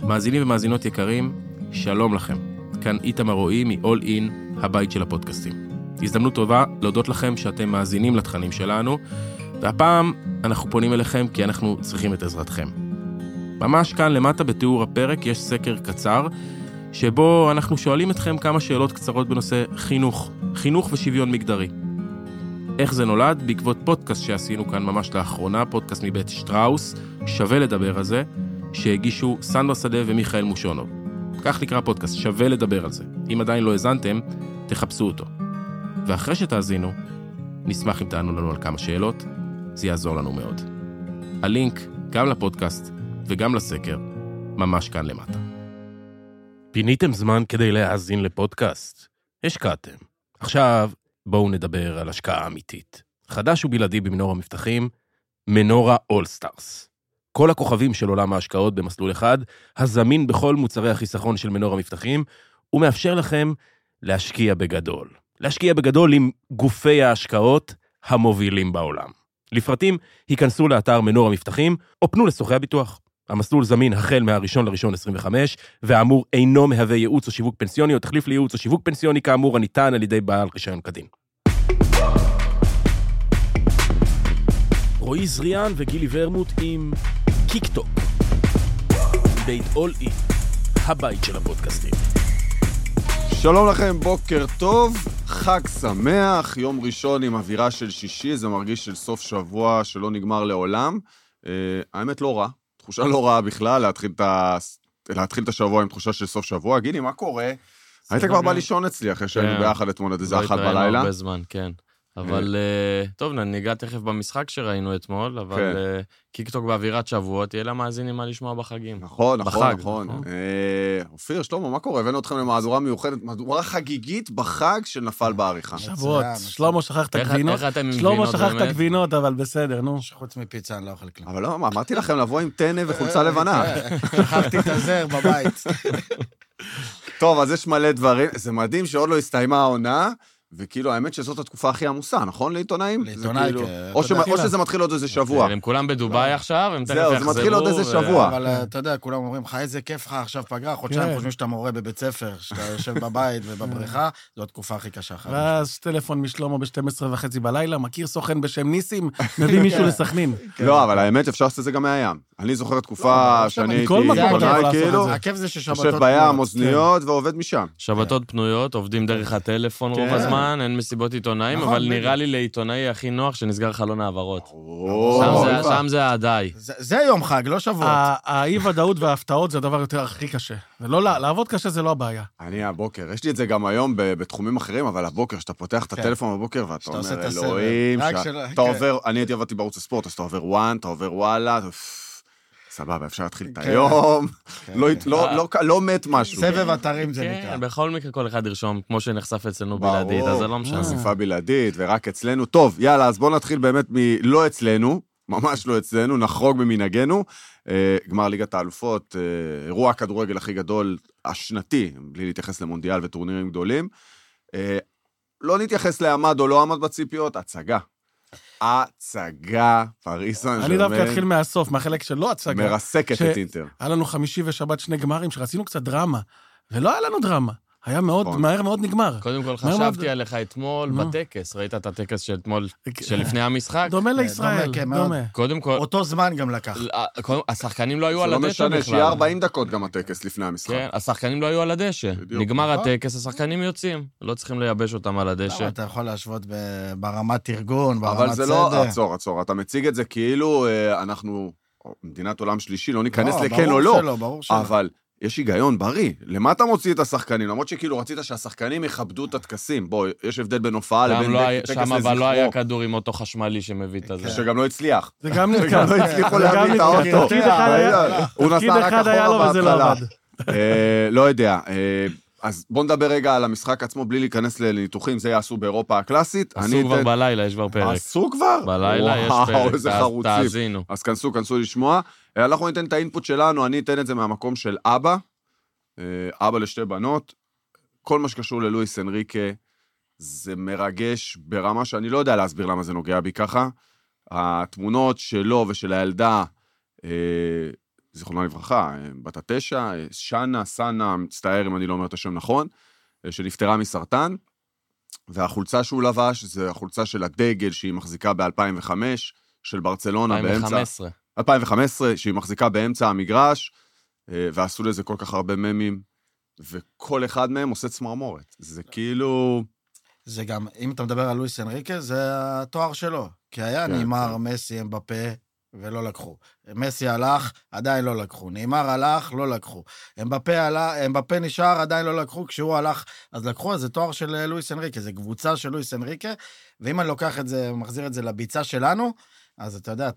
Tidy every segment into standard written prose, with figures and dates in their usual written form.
מאזינים ומאזינות יקרים, שלום לכם. כאן איתמר רועי מ-All In, הבית של הפודקאסטים. הזדמנות טובה להודות לכם שאתם מאזינים לתכנים שלנו, והפעם אנחנו פונים אליכם כי אנחנו צריכים את עזרתכם. ממש כאן למטה בתיאור הפרק יש סקר קצר, שבו אנחנו שואלים אתכם כמה שאלות קצרות בנושא חינוך ושוויון מגדרי. איך זה נולד? בעקבות פודקאסט שעשינו כאן ממש לאחרונה, פודקאסט מבית שטראוס, שווה לדבר על זה, שהגישו סנדר שדה ומיכאל מושונוב. כך נקרא פודקאסט, שווה לדבר על זה. אם עדיין לא האזנתם, תחפשו אותו. ואחרי שתאזינו, נשמח אם תענו לנו על כמה שאלות, זה יעזור לנו מאוד. הלינק גם לפודקאסט וגם לסקר, ממש כאן למטה. פיניתם זמן כדי להאזין לפודקאסט? השקעתם. עכשיו בואו נדבר על השקעה אמיתית. חדש ובלעדי במנור המבטחים, מנורה אול-סטארס. כל הכוכבים של עולם ההשקעות במסלול אחד, הזמין בכל מוצרי החיסכון של מנור המבטחים, ומאפשר לכם להשקיע בגדול. להשקיע בגדול עם גופי ההשקעות המובילים בעולם. לפרטים, היכנסו לאתר מנור המבטחים, או פנו לסוכני הביטוח. המסלול זמין החל מה-1/1/25, והאמור אינו מהווה ייעוץ או שיווק פנסיוני, או תחליף לייעוץ או שיווק פנסיוני כאמור הניתן על ידי בעל רישיון כדין. רועי זריאן וגילי ורמוט עם קיקטוק. בית All In, הבית של הפודקאסטים. שלום לכם, בוקר טוב, חג שמח, יום ראשון עם אווירה של שישי, זה מרגיש של סוף שבוע שלא נגמר לעולם. האמת לא רע, תחושה לא רעה בכלל, להתחיל את השבוע עם תחושה של סוף שבוע. גילי, מה קורה? היית כבר בא לישון אצלי אחרי שהיינו ביחד אתמול עד איזה 1 בלילה. לא התראינו הרבה זמן, כן. אבל טוב, ניגע תכף במשחק שראינו אתמול, אבל קיקטוק באווירת שבועות, תהיה לה מאזינים מה לשמוע בחגים. נכון. אופיר, שלמה, מה קורה? הבאנו אתכם למהדורה מיוחדת, מהדורה חגיגית בחג שנפל בעריכה. שבועות, שלמה שכח את הגבינות. שלמה שכח את הגבינות, אבל בסדר, נו. שחוץ מפיצה אני לא אוכל כלום. אבל לא, אמרתי לכם לבוא עם טנא וחולצה לבנה. שכחתי את הזר בבית. טוב, אז יש מלא דברים, זה מדהים שעוד לא הסתיימה העונה, וכאילו, האמת שזאת התקופה הכי עמוסה, נכון? לעיתונאים? לעיתונאי, או שזה מתחיל עוד איזה שבוע. הם כולם בדובאי עכשיו, הם תכף יחזרו. זהו, זה מתחיל עוד איזה שבוע. אבל אתה יודע, כולם אומרים לך, איזה כיף לך עכשיו פגרה, חודשיים חושבים שאתה מורה בבית ספר, שאתה יושב בבית ובבריכה, זו התקופה הכי קשה. ואז טלפון משלמה ב-12:30 בלילה, מכיר סוכן בשם ניסים, מביא מישהו לסכנין. לא, אבל האמת אפשר לעשות את זה גם מהים. אני זוכר תקופה שאני הייתי עיתונאי, כאילו, יושב בים, אוזניות ועובד משם. שבתות פנויות, עובדים דרך הטלפון רוב הזמן, אין מסיבות עיתונאים, אבל נראה לי לעיתונאי הכי נוח שנסגר חלון העברות. שם זה העדיי. זה יום חג, לא שבועות. האי-ודאות וההפתעות זה הדבר יותר הכי קשה. לעבוד קשה זה לא הבעיה. אני הבוקר, יש לי את זה גם היום בתחומים אחרים, אבל הבוקר, שאתה פותח את הטלפון בבוקר, ואתה אומר, אלוהים, אני הייתי עבדתי בערוץ הספורט, אז אתה עובר וואן, אתה עובר וואלה, סבבה, אפשר להתחיל את היום, לא מת משהו. סבב אתרים זה נקרא. בכל מקרה כל אחד ירשום, כמו שנחשף אצלנו בלעדית, אז זה לא משנה. חשיפה בלעדית ורק אצלנו. טוב, יאללה, אז בואו נתחיל באמת מלא אצלנו, ממש לא אצלנו, נחרוג ממנהגנו. גמר ליגת האלופות, אירוע הכדורגל הכי גדול השנתי, בלי להתייחס למונדיאל וטורנירים גדולים. לא נתייחס לעמד או לא עמד בציפיות, הצגה, פריס סן ז'רמן. אני דווקא אתחיל מהסוף, מהחלק שלא הצגה. מרסקת את אינטר. היה לנו חמישי ושבת 2 גמרים, שרצינו קצת דרמה, ולא היה לנו דרמה. היה מהר מאוד נגמר. קודם כל חשבתי עליך אתמול בטקס, ראית את הטקס של אתמול, שלפני המשחק? דומה לישראל, דומה. קודם כל... אותו זמן גם לקח. השחקנים לא היו על הדשא בכלל. לא משנה, שיהיה 40 דקות גם הטקס לפני המשחק. כן, השחקנים לא היו על הדשא. נגמר הטקס, השחקנים יוצאים. לא צריכים לייבש אותם על הדשא. אתה יכול להשוות ברמת ארגון, ברמת אבל זה לא... עצור. אתה מציג את זה כאילו אנחנו, מדינת עולם שלישי, לא ניכנס לכן או לא. אבל יש היגיון בריא. למה אתה מוציא את השחקנים? למרות שכאילו רצית שהשחקנים יכבדו את הטקסים. בוא, יש הבדל בין הופעה לבין טקס לזכרו. שם אבל לא היה כדור עם אוטו חשמלי שמביא את זה. שגם לא הצליח. זה גם נתקע. לא הצליחו להביא את האוטו. הוא נסע רק אחורה בהתחלה. לא יודע. אז בוא נדבר רגע על המשחק עצמו, בלי להיכנס לניתוחים, זה יעשו באירופה הקלאסית. עשו כבר בלילה, יש כבר פרק. עשו כבר? בלילה יש פרק, וואו, איזה חרוצים. תאזינו. אז כנסו לשמוע. אנחנו ניתן את האינפוט שלנו, אני אתן את זה מהמקום של אבא לשתי בנות. כל מה שקשור ללואיס אנריקה, זה מרגש ברמה שאני לא יודע להסביר למה זה נוגע בי ככה. התמונות שלו ושל הילדה, זיכרונה לברכה, בת 9, סנה, מצטער אם אני לא אומר את השם נכון, שנפטרה מסרטן, והחולצה שהוא לבש, זה החולצה של הדגל שהיא מחזיקה ב-2005, של ברצלונה באמצע... 2015, שהיא מחזיקה באמצע המגרש, ועשו לזה כל כך הרבה ממים, וכל אחד מהם עושה צמרמורת. זה כאילו... זה גם, אם אתה מדבר על לואיס אנריקה, זה התואר שלו. כי היה ניימר, מסי, אמבפה, ולא לקחו. מסי הלך, עדיין לא לקחו. ניימר הלך, לא לקחו. אמבפה נשאר, עדיין לא לקחו. כשהוא הלך, אז לקחו. אז זה תואר של לואיס אנריקה. זה קבוצה של לואיס אנריקה. ואם אני לוקח את זה, מחזיר את זה לביצה שלנו, אז אתה יודע,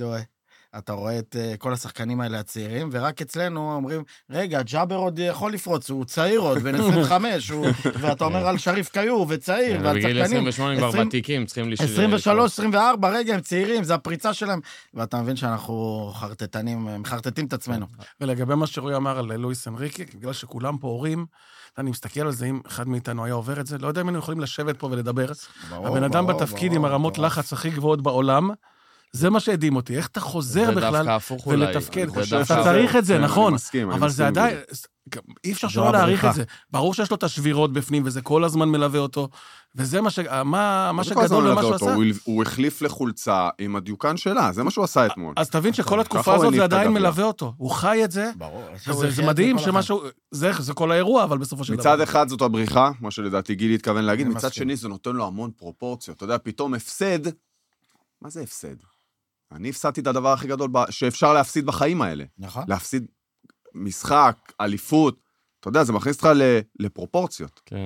אתה רואה את כל השחקנים האלה הצעירים, ורק אצלנו אומרים, רגע, ג'אבר עוד יכול לפרוץ, הוא צעיר עוד, בן 25, ואתה אומר על שריף קיור, וצעיר, ועל שחקנים. בגיל 28 כבר ותיקים, צריכים לשאול. 23, 24, רגע, הם צעירים, זה הפריצה שלהם, ואתה מבין שאנחנו מחרטטים את עצמנו. ולגבי מה שרועי אמר על לואיס אנריקה, בגלל שכולם פה הורים, אני מסתכל על זה, אם אחד מאיתנו היה עובר את זה, לא יודע אם היינו יכולים לשבת פה ולדבר. הבן אדם בתפקיד עם הרמות לחץ הכי גבוהות בעולם, זה מה שהדהים אותי, איך אתה חוזר בכלל ולתפקד. אתה צריך את זה, נכון, אבל זה עדיין, אי אפשר שלא להעריך את זה. ברור שיש לו את השבירות בפנים, וזה כל הזמן מלווה אותו, וזה מה שגדול ומה שהוא עשה. הוא החליף לחולצה עם הדיוקן שלה, זה מה שהוא עשה אתמול. אז תבין שכל התקופה הזאת זה עדיין מלווה אותו. הוא חי את זה, זה מדהים שמשהו, זה כל האירוע, אבל בסופו של דבר. מצד אחד זאת הבריחה, מה שלדעתי גילי התכוון להגיד, מצד שני זה נותן לו המון פרופורציות. אתה יודע, פתאום הפסד, מה זה הפסד? אני הפסדתי את הדבר הכי גדול שאפשר להפסיד בחיים האלה. נכון. להפסיד משחק, אליפות, אתה יודע, זה מכניס אותך לפרופורציות. כן.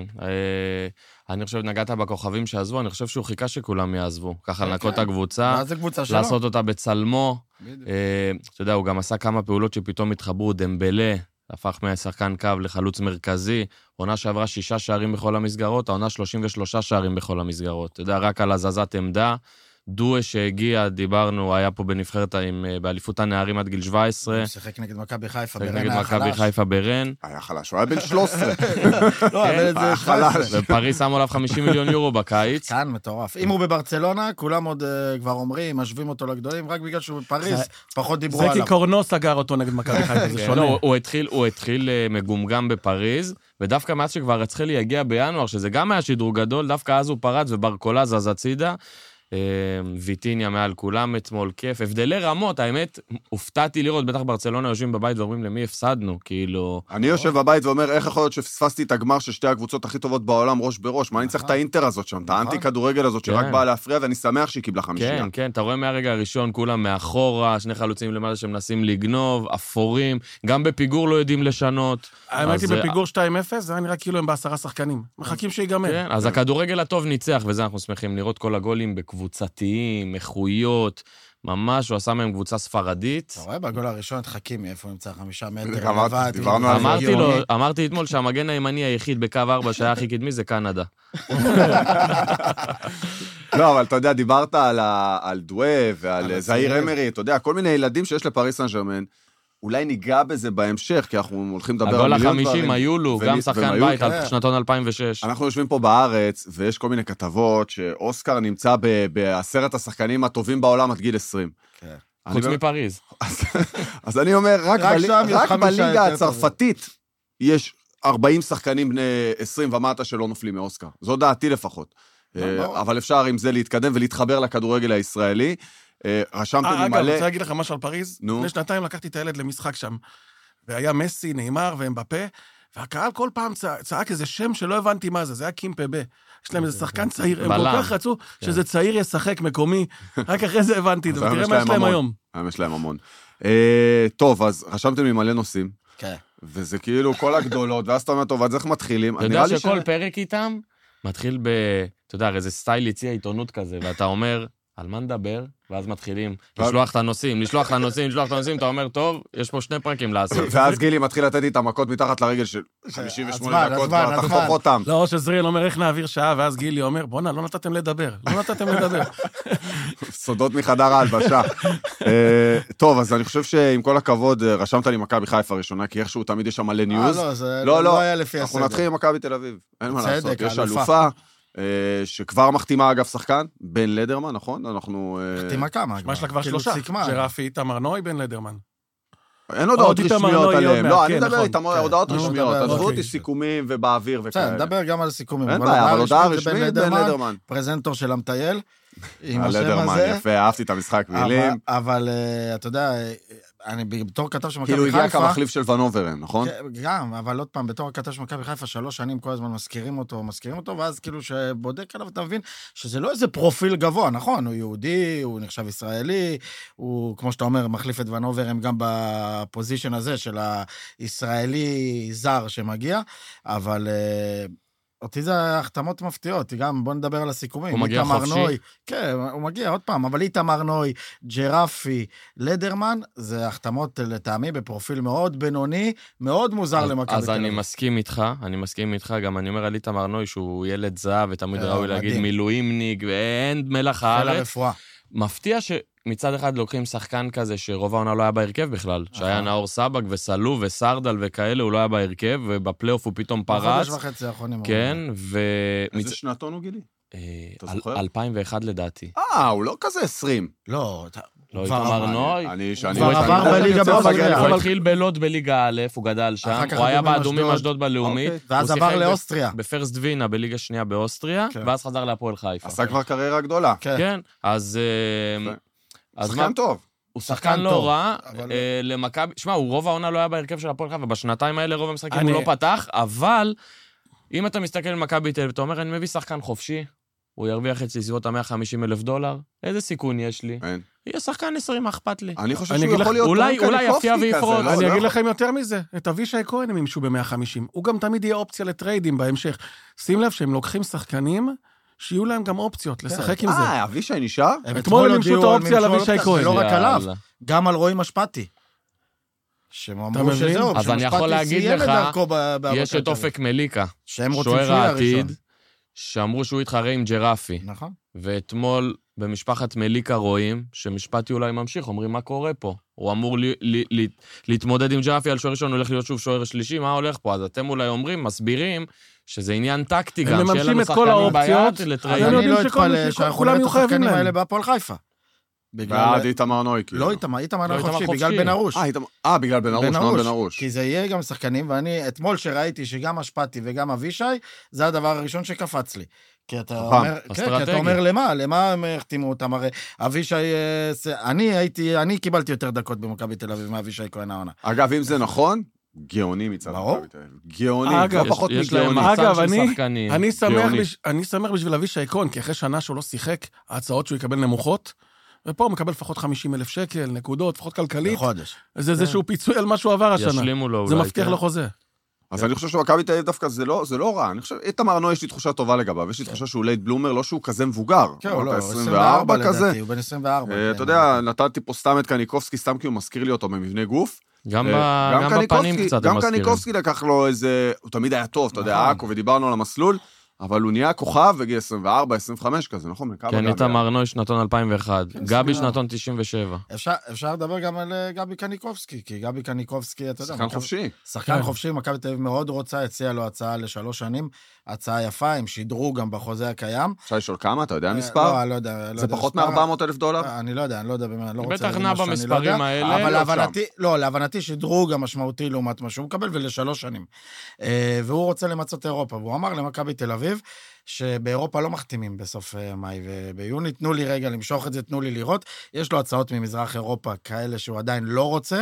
אני חושב, נגעת בכוכבים שעזבו, אני חושב שהוא חיכה שכולם יעזבו. ככה לנקות את הקבוצה, לעשות אותה בצלמו. אתה יודע, הוא גם עשה כמה פעולות שפתאום התחברו, דמבלה, הפך מהשחקן קו לחלוץ מרכזי, עונה שעברה 6 שערים בכל המסגרות, העונה 33 שערים בכל המסגרות. אתה יודע, רק על הזזת עמדה, דואה שהגיע, דיברנו, היה פה בנבחרת באליפות הנערים עד גיל 17. הוא שיחק נגד מכבי חיפה ברן, נגד מכבי חיפה ברן. היה חלש, הוא היה בן 13. לא, אבל זה חלש. ופריז שמו עליו 50 מיליון יורו בקיץ. כאן מטורף. אם הוא בברצלונה, כולם עוד כבר אומרים, משווים אותו לגדולים, רק בגלל שהוא בפריז, פחות דיברו עליו. זה כי קורנו סגר אותו נגד מכבי חיפה, זה שונה. הוא התחיל מגומגם בפריז, ודווקא מאז שכבר רצחלי יגיע בינואר, שזה גם היה שידור גדול, דווקא אז הוא פרץ וברקולה זז הצידה. ויטיניה מעל כולם אתמול, כיף. הבדלי רמות, האמת, הופתעתי לראות, בטח ברצלונה יושבים בבית ואומרים למי הפסדנו, כאילו... אני יושב בבית ואומר, איך יכול להיות שפספסתי את הגמר של שתי הקבוצות הכי טובות בעולם, ראש בראש? מה אני צריך את האינטר הזאת שם, את האנטי כדורגל הזאת שרק באה להפריע, ואני שמח שהיא קיבלה 5. כן, כן, אתה רואה מהרגע הראשון, כולם מאחורה, 2 חלוצים למעלה שמנסים לגנוב, אפורים, גם בפיגור לא יודעים לשנות. האמת היא, בפיגור 2-0, זה היה נראה כאילו הם ב10 שחקנים. מחכים שיגמר. כן, אז הכדורגל הטוב ניצח, וזה אנחנו שמחים לראות כל הגולים קבוצתיים, איכויות, ממש, הוא עשה מהם קבוצה ספרדית. אתה רואה בגול הראשון את חכימי, איפה נמצא 5 מטר? אמרתי אתמול שהמגן הימני היחיד בקו 4 שהיה הכי קדמי זה קנדה. לא, אבל אתה יודע, דיברת על דואה ועל זהיר אמרי, אתה יודע, כל מיני ילדים שיש לפריס סן ז'רמן, אולי ניגע בזה בהמשך, כי אנחנו הולכים לדבר על מיליון דברים. הגול ה-50 היו לו, גם שחקן בית, על שנתון 2006. אנחנו יושבים פה בארץ, ויש כל מיני כתבות, שאוסקר נמצא ב10 השחקנים הטובים בעולם עד גיל 20. חוץ מפריז. אז אני אומר, רק בליגה הצרפתית, יש 40 שחקנים בני 20 ומטה שלא נופלים מאוסקר. זו דעתי לפחות. אבל אפשר עם זה להתקדם ולהתחבר לכדורגל הישראלי. רשמתם לי מלא... אגב, רוצה להגיד לך משהו על פריז? לפני 2 לקחתי את הילד למשחק שם, והיה מסי, ניימר ואמבפה, והקהל כל פעם צעק איזה שם שלא הבנתי מה זה, זה היה קימפבה. יש להם איזה שחקן צעיר, הם כל כך רצו שזה צעיר ישחק מקומי, רק אחרי זה הבנתי את זה, ותראה מה יש להם היום. יש להם המון. טוב, אז רשמתם לי מלא נושאים, וזה כאילו כל הגדולות, ואז אתה אומר, טוב, אז איך מתחילים? אתה יודע שכל פרק איתם מתחיל אתה יודע, איזה סטייל יציע עיתונות כזה, ואתה אומר, על מה נדבר? ואז מתחילים לשלוח את הנושאים, אתה אומר, טוב, יש פה 2 פרקים לעשות. ואז גילי מתחיל לתת לי את המכות מתחת לרגל של 58 דקות, תחתוך אותם. לא, או שזריאל אומר, איך נעביר שעה, ואז גילי אומר, בונה, לא נתתם לדבר. סודות מחדר ההלבשה. טוב, אז אני חושב שעם כל הכבוד, רשמת לי מכבי חיפה ראשונה, כי איכשהו תמיד יש שם מלא ניוז. לא, זה לא היה לפי הסדר. אנחנו נתחיל עם מכבי תל אביב. אין מה לעשות, יש אלופה. שכבר מחתימה אגב שחקן, בן לדרמן, נכון? אנחנו... מחתימה כמה? מה יש לה כבר 3? שרפי, תמר נוי, בן לדרמן. אין הודעות רשמיות עליהם. לא, אני מדבר איתם הודעות רשמיות. עזבו אותי סיכומים ובאוויר וכאלה. נדבר גם על סיכומים. אין בעיה, אבל הודעה רשמית בין לדרמן. פרזנטור של המטייל. לדרמן, יפה, אהבתי את המשחק מילים. אבל אתה יודע, אני בתור כתב של מכבי חיפה... כאילו הגיע כמחליף של ונוברן, נכון? גם, אבל עוד פעם, בתור כתב של מכבי חיפה, 3 שנים כל הזמן מזכירים אותו, ואז כאילו שבודק עליו, אתה מבין שזה לא איזה פרופיל גבוה, נכון? הוא יהודי, הוא נחשב ישראלי, הוא, כמו שאתה אומר, מחליף את ונוברן גם בפוזישן הזה של הישראלי זר שמגיע, אבל... אותי זה החתמות מפתיעות, גם בוא נדבר על הסיכומים. הוא מגיע חופשי? כן, הוא מגיע עוד פעם, אבל איתמר נוי, ג'רפי, לדרמן, זה החתמות לטעמי בפרופיל מאוד בינוני, מאוד מוזר למכבי תל אביב. אז אני מסכים איתך, גם אני אומר על איתמר נוי שהוא ילד זהב, ותמיד ראוי להגיד מילואימניק, ואין מלח הארץ. מפתיע שמצד אחד לוקחים שחקן כזה שרוב העונה לא היה בהרכב בכלל, שהיה נאור סבק וסלו וסרדל וכאלה, הוא לא היה בהרכב, ובפלייאוף הוא פתאום פרץ. בחודש וחצי האחרונים. כן, איזה שנתון הוא גילי? 2001 לדעתי. הוא לא כזה 20. לא, איתמר נוי. כבר עבר בליגה באוסטריה. הוא התחיל בלוד בליגה א', הוא גדל שם, הוא היה באדומים אשדוד בלאומית. ואז עבר לאוסטריה. בפרסט וינה בליגה שנייה באוסטריה, ואז חזר להפועל חיפה. עשה כבר קריירה גדולה. כן, אז... שחקן טוב. הוא שחקן לא רע, למכבי... שמע, הוא רוב העונה לא היה בהרכב של הפועל חיפה, ובשנתיים האלה רוב המשחקים הוא לא פתח, אבל אם אתה מסתכל על מכבי תל אביב, אתה אומר, אני מביא שחקן חופשי, הוא ירוויח את סביבות $150,000, איזה סיכון יש לי? אין. יהיה שחקן 20, מה אכפת לי? אני חושב שהוא יכול להיות... אולי יפתיע ויפרוץ. אני אגיד לכם יותר מזה, את אבישי כהן הם ימשו ב-150, הוא גם תמיד יהיה אופציה לטריידים בהמשך. שים לב שהם לוקחים שחקנים, שיהיו להם גם אופציות, לשחק עם זה. אבישי נשאר? אתמול הם ימשו את האופציה על אבישי כהן. לא רק עליו, גם על רועי משפטי. שמאמרו שזהו, אז אני יכול להגיד לך, יש את אופק מליקה, שוער העתיד, שאמרו שהוא יתחרה עם ג'רפי. נכון. ואתמול במשפחת מליקה רואים שמשפטי אולי ממשיך, אומרים מה קורה פה. הוא אמור להתמודד עם ג'רפי על שוער ראשון, הוא הולך להיות שוב שוער שלישי, מה הולך פה? אז אתם אולי אומרים, מסבירים, שזה עניין טקטי גם, שיהיה לנו שחקנים ביד לטרייד. אני לא אתפלא שאנחנו נראה את השחקנים האלה בהפועל חיפה. ועד איתמר נוי. לא איתמר נוי חופשי, בגלל בן ארוש. בגלל בן ארוש, לא בן ארוש. כי זה יהיה גם שחקנים, ואני אתמול שראיתי שגם משפטי וגם אבישי, זה הדבר הראשון שקפץ לי. כי אתה אומר למה הם החתימו אותם, הרי אבישי, אני קיבלתי יותר דקות במכבי תל אביב מאבישי כהן העונה. אגב, אם זה נכון, גאוני מצד מכבי תל אביב. גאוני, לא פחות מגאוני. אגב, אני שמח בשביל אבישי כהן, כי אחרי שנה שהוא לא שיחק, ההצעות שהוא יקבל נמוכות, ופה הוא מקבל לפחות 50,000 שקל, נקודות, לפחות כלכלית. בחודש. זה איזשהו פיצוי על מה שהוא עבר השנה. ישלימו לו אולי. זה מבטיח לו חוזה. אז אני חושב שמכבי תל אביב דווקא זה לא רע. אני חושב, איתמר נוי יש לי תחושה טובה לגביו, יש לי תחושה שהוא לייט בלומר, לא שהוא כזה מבוגר. כן, הוא לא, 24 לדעתי, הוא בן 24. אתה יודע, נתתי פה סתם את קניקובסקי, סתם כי הוא מזכיר לי אותו במבנה גוף. גם בפנים קצת הם מזכירים. גם קניקובסקי לקח לו איזה, הוא תמיד היה טוב, אתה יודע, עכו, ודיברנו על המסלול, אבל הוא נהיה כוכב בגיל 24, 25 כזה, נכון? כן, איתמר נוי שנתון 2001, גבי שנתון 97. אפשר לדבר גם על גבי קניקובסקי, כי גבי קניקובסקי, אתה יודע... שחקן חופשי. שחקן חופשי, מכבי תל אביב מאוד רוצה, הציע לו הצעה ל3 שנים, הצעה יפה, הם שידרו גם בחוזה הקיים. אפשר לשאול כמה, אתה יודע מספר? לא יודע. זה פחות $400,000? אני לא יודע, אני לא רוצה... בטח נע במספרים האלה. אבל להבנתי שידרו גם משמעותי לעומת מה שהוא מקבל, ול3 שנים. והוא רוצה למצות אירופה, והוא אמר למכבי תל אביב, שבאירופה לא מחתימים בסוף מאי וביוני, תנו לי רגע למשוך את זה, תנו לי לראות, יש לו הצעות ממזרח אירופה כאלה שהוא עדיין לא רוצה,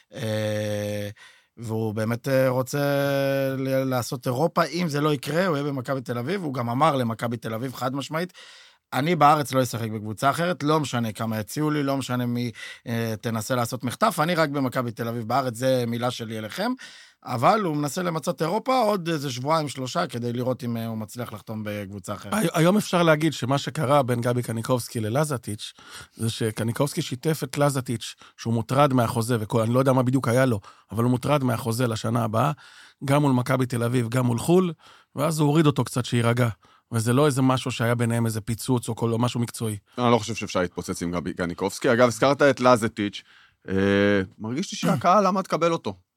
והוא באמת רוצה לעשות אירופה, אם זה לא יקרה, הוא יהיה במכבי תל אביב, הוא גם אמר למכבי תל אביב חד משמעית, אני בארץ לא אשחק בקבוצה אחרת, לא משנה כמה הציעו לי, לא משנה מי תנסה לעשות מחטף, אני רק במכבי תל אביב בארץ, זה מילה שלי אליכם, אבל הוא מנסה למצות אירופה עוד איזה 2-3 כדי לראות אם הוא מצליח לחתום בקבוצה אחרת. היום אפשר להגיד שמה שקרה בין גבי קניקובסקי ללזטיץ' זה שקניקובסקי שיתף את לזטיץ' שהוא מוטרד מהחוזה, ואני לא יודע מה בדיוק היה לו, אבל הוא מוטרד מהחוזה לשנה הבאה, גם מול מכבי תל אביב, גם מול חול, ואז הוא הוריד אותו קצת שירגע. וזה לא איזה משהו שהיה ביניהם איזה פיצוץ או משהו מקצועי. אני לא חושב שאפשר להתפוצץ עם גבי קניקובסקי. אגב, הזכרת את לזטיץ', מרגיש לי שהקהל למה תקבל אותו.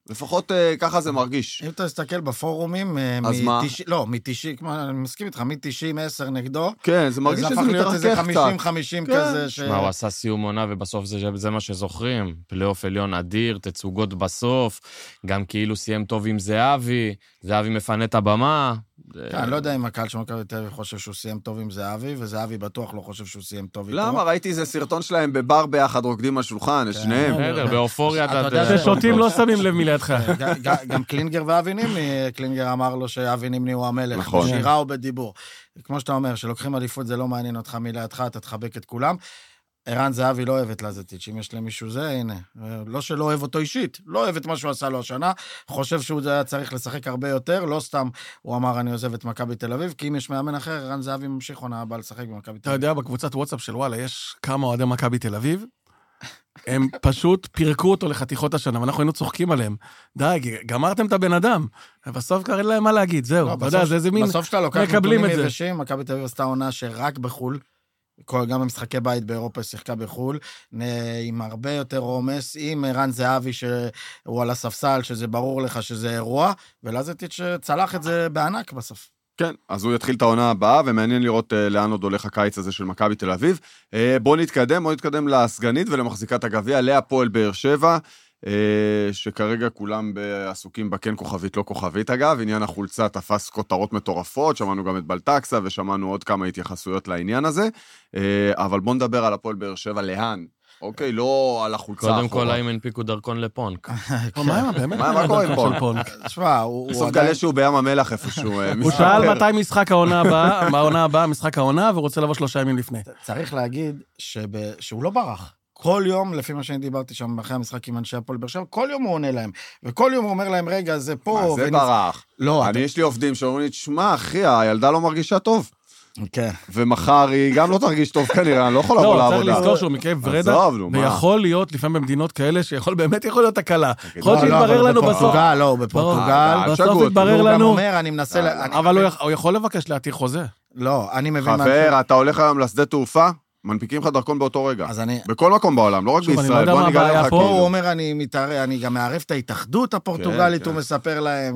לפחות ככה זה מרגיש. אם אתה מסתכל בפורומים, אז מה? לא, מ-90, אני מסכים איתך, מ-90, 10 נגדו. כן, זה מרגיש שזה מתרחק קצת. 50-50 כזה. מה, הוא עשה סיום עונה, ובסוף זה מה שזוכרים. פלייאוף עליון אדיר, תצוגות בסוף, גם כאילו סיים טוב עם זהבי מפנה את הבמה. אני לא יודע אם הקהל של מכבי תל אביב חושב שהוא סיים טוב עם זהבי, וזהבי בטוח לא חושב שהוא סיים טוב איתו. למה? ראיתי איזה סרטון שלהם בבר ביחד, רוקדים על שולחן, שניהם. בסדר, באופוריה ששותים לא שמים לב מלידך. גם קלינגר ואבי נימני, קלינגר אמר לו שאבי נימני הוא המלך, נכון. בשירה או בדיבור. כמו שאתה אומר, שלוקחים אליפות זה לא מעניין אותך מלידך, אתה תחבק את כולם. ערן זהבי לא אוהב את לזטיץ', אם יש למישהו זה, הנה. לא שלא אוהב אותו אישית, לא אוהב את מה שהוא עשה לו השנה, חושב שהוא היה צריך לשחק הרבה יותר, לא סתם הוא אמר אני עוזב את מכבי תל אביב, כי אם יש מאמן אחר, ערן זהבי ממשיך עונה הבאה לשחק במכבי תל אביב. אתה יודע, בקבוצת וואטסאפ של וואלה, יש כמה אוהדי מכבי תל אביב, הם פשוט פירקו אותו לחתיכות השנה, ואנחנו היינו צוחקים עליהם. די, גמרתם את הבן אדם. ובסוף קרא להם מה להגיד, זהו. אתה יודע, זה איזה מין, בסוף שאתה לוקח נתונים יבשים, מכבי תל אביב עשתה עונה שרק בחול, גם במשחקי בית באירופה שיחקה בחול, עם הרבה יותר עומס, עם ערן זהבי שהוא על הספסל, שזה ברור לך שזה אירוע, ולזטיץ' צלח את זה בענק בסוף. כן, אז הוא יתחיל את העונה הבאה, ומעניין לראות לאן עוד הולך הקיץ הזה של מכבי תל אביב. בואו נתקדם לסגנית ולמחזיקת הגביע, להפועל באר שבע, שכרגע כולם עסוקים בכן כוכבית, לא כוכבית אגב, עניין החולצה תפס כותרות מטורפות, שמענו גם את בלטקסה, ושמענו עוד כמה התייחסויות לעניין הזה, אבל בואו נדבר על הפועל באר שבע, לאן? אוקיי, לא על החולצה. קודם כל, האם הנפיקו דרכון לפונק. מה קורה עם פונק? תשמע, הוא בסוף גלה שהוא בים המלח איפשהו. הוא שאל מתי משחק העונה הבאה, בעונה הבאה משחק העונה, ורוצה לבוא 3 ימים לפני. צריך להגיד שהוא לא ברח. כל יום, לפי מה שאני דיברתי שם אחרי המשחק עם אנשי הפועל באר שבע, כל יום הוא עונה להם. וכל יום הוא אומר להם, רגע, זה פה. מה, זה ברח. לא. יש לי עובדים שאומרים לי, תשמע, אחי, הילדה לא מרגישה טוב. כן. ומחר היא גם לא תרגיש טוב כנראה, אני לא יכול לבוא לעבודה. לא, צריך לזכור שהוא מכאב ורדה, ויכול להיות, לפעמים במדינות כאלה, באמת יכול להיות הקלה. יכול להיות שיתברר לנו בסוף. לא, בפורטוגל. בסוף יתברר לנו. הוא אומר, אני מנסה... אבל הוא יכול לבקש להתיר חוזה. לא, אני מבין... חבר, אתה הולך היום לשדה תעופה? מנפיקים לך דרכון באותו רגע. בכל מקום בעולם, לא רק בישראל. בוא נגלה לך פה הוא אומר, אני גם מערב את ההתאחדות הפורטוגלית, הוא מספר להם,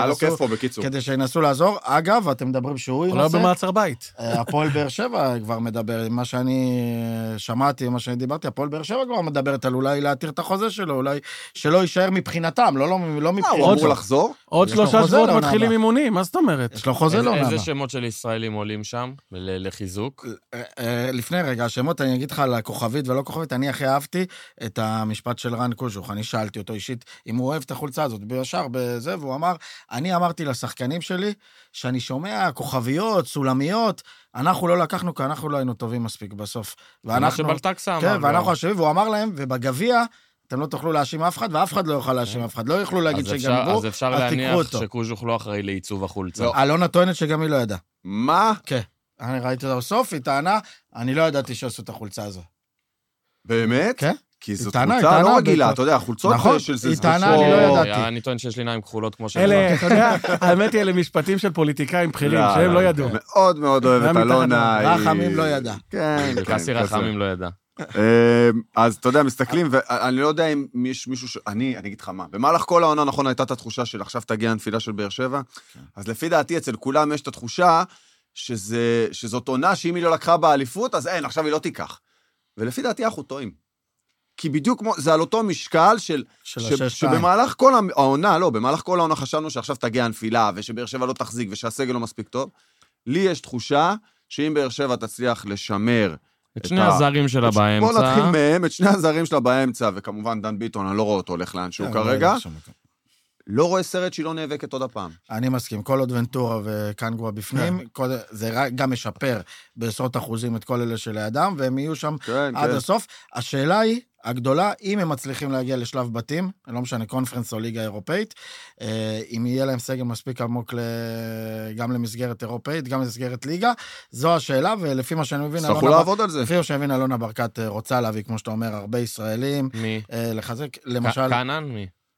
כדי שינסו לעזור. אגב, אתם מדברים שהוא ינסה. אולי במעצר בית. הפועל באר שבע כבר מדבר, מה שאני שמעתי, מה שאני דיברתי, הפועל באר שבע כבר מדברת על אולי להתיר את החוזה שלו, אולי שלא יישאר מבחינתם, לא מבחינתם. הוא אמור לחזור? עוד 3 שבועות מתחילים אימונים, מה זאת אומרת? יש לו חוזה לא. איזה שמות של ישראלים עולים שם לחיזוק? לפני רגע, השמות, אני אגיד לך על הכוכבית ולא כוכבית, אני הכי אהבתי את המשפט של רן קוז'וך, אני שאלתי אותו אישית, אם הוא אוהב את החולצה הזאת, בישר בזה, והוא אמר, אני אמרתי לשחקנים שלי, שאני שומע כוכביות, סולמיות, אנחנו לא לקחנו, כי אנחנו לא היינו טובים מספיק בסוף. מה שבלטקסה אמר. כן, ואנחנו חושבים, והוא אמר להם, ובגביע, אתם לא תוכלו להאשים אף אחד, ואף אחד לא יוכל להאשים אף אחד, לא יוכלו להגיד שגנבו, אז אפשר להניח שקוז'וך לא אחראי לעיצוב החולצה. אלונה טוענת שגם היא לא ידעה. מה? כן. אני ראיתי אותה בסוף, היא טענה, אני לא ידעתי שעשו את החולצה הזו. באמת? כן. כי זאת חולצה לא רגילה, אתה יודע, חולצות של זה... היא טענה, אני לא ידעתי. אני טוען שיש לי עיניים כחולות כמו אלה, אתה יודע, האמת היא, אלה משפטים של פוליטיקאים בכירים, שהם לא ידעו. מאוד מאוד אוהב את אלונה. רחמים לא ידע. כן, כן. קסי רחמים לא ידע. אז אתה יודע, מסתכלים, ואני לא יודע אם יש מישהו אני אגיד לך מה, במהלך כל העונה, נכון, הייתה את התחושה של עכשיו תגיע הנפילה של באר שבע, אז לפי דעתי אצל כולם יש את התחושה שזאת עונה שאם היא לא לקחה באליפות, אז אין, עכשיו היא לא תיקח. ולפי דעתי אנחנו טועים. כי בדיוק זה על אותו משקל שבמהלך כל העונה, לא, במהלך כל העונה חשבנו שעכשיו תגיע הנפילה, ושבאר שבע לא תחזיק, ושהסגל לא מספיק טוב. לי יש תחושה שאם באר שבע תצליח לשמר את שני הזרים שלה באמצע. בוא נתחיל מהם, את שני הזרים שלה באמצע, וכמובן דן ביטון, אני לא רואה אותו הולך לאן שהוא כרגע. לא רואה סרט שהיא לא נאבקת עוד הפעם. אני מסכים, כל עוד ונטורה וקנגווה בפנים, זה גם משפר בעשרות אחוזים את כל אלה של האדם, והם יהיו שם עד הסוף. השאלה היא, הגדולה, אם הם מצליחים להגיע לשלב בתים, לא משנה, קונפרנס או ליגה אירופאית, אם יהיה להם סגל מספיק עמוק גם למסגרת אירופאית, גם למסגרת ליגה, זו השאלה, ולפי מה שאני מבין, צריכו לעבוד על זה. לפי מה שאני מבין, אלונה ברקת רוצה להביא, כמו שאתה אומר, הרבה ישראלים. מי? לחזק, למשל... קנן? מי?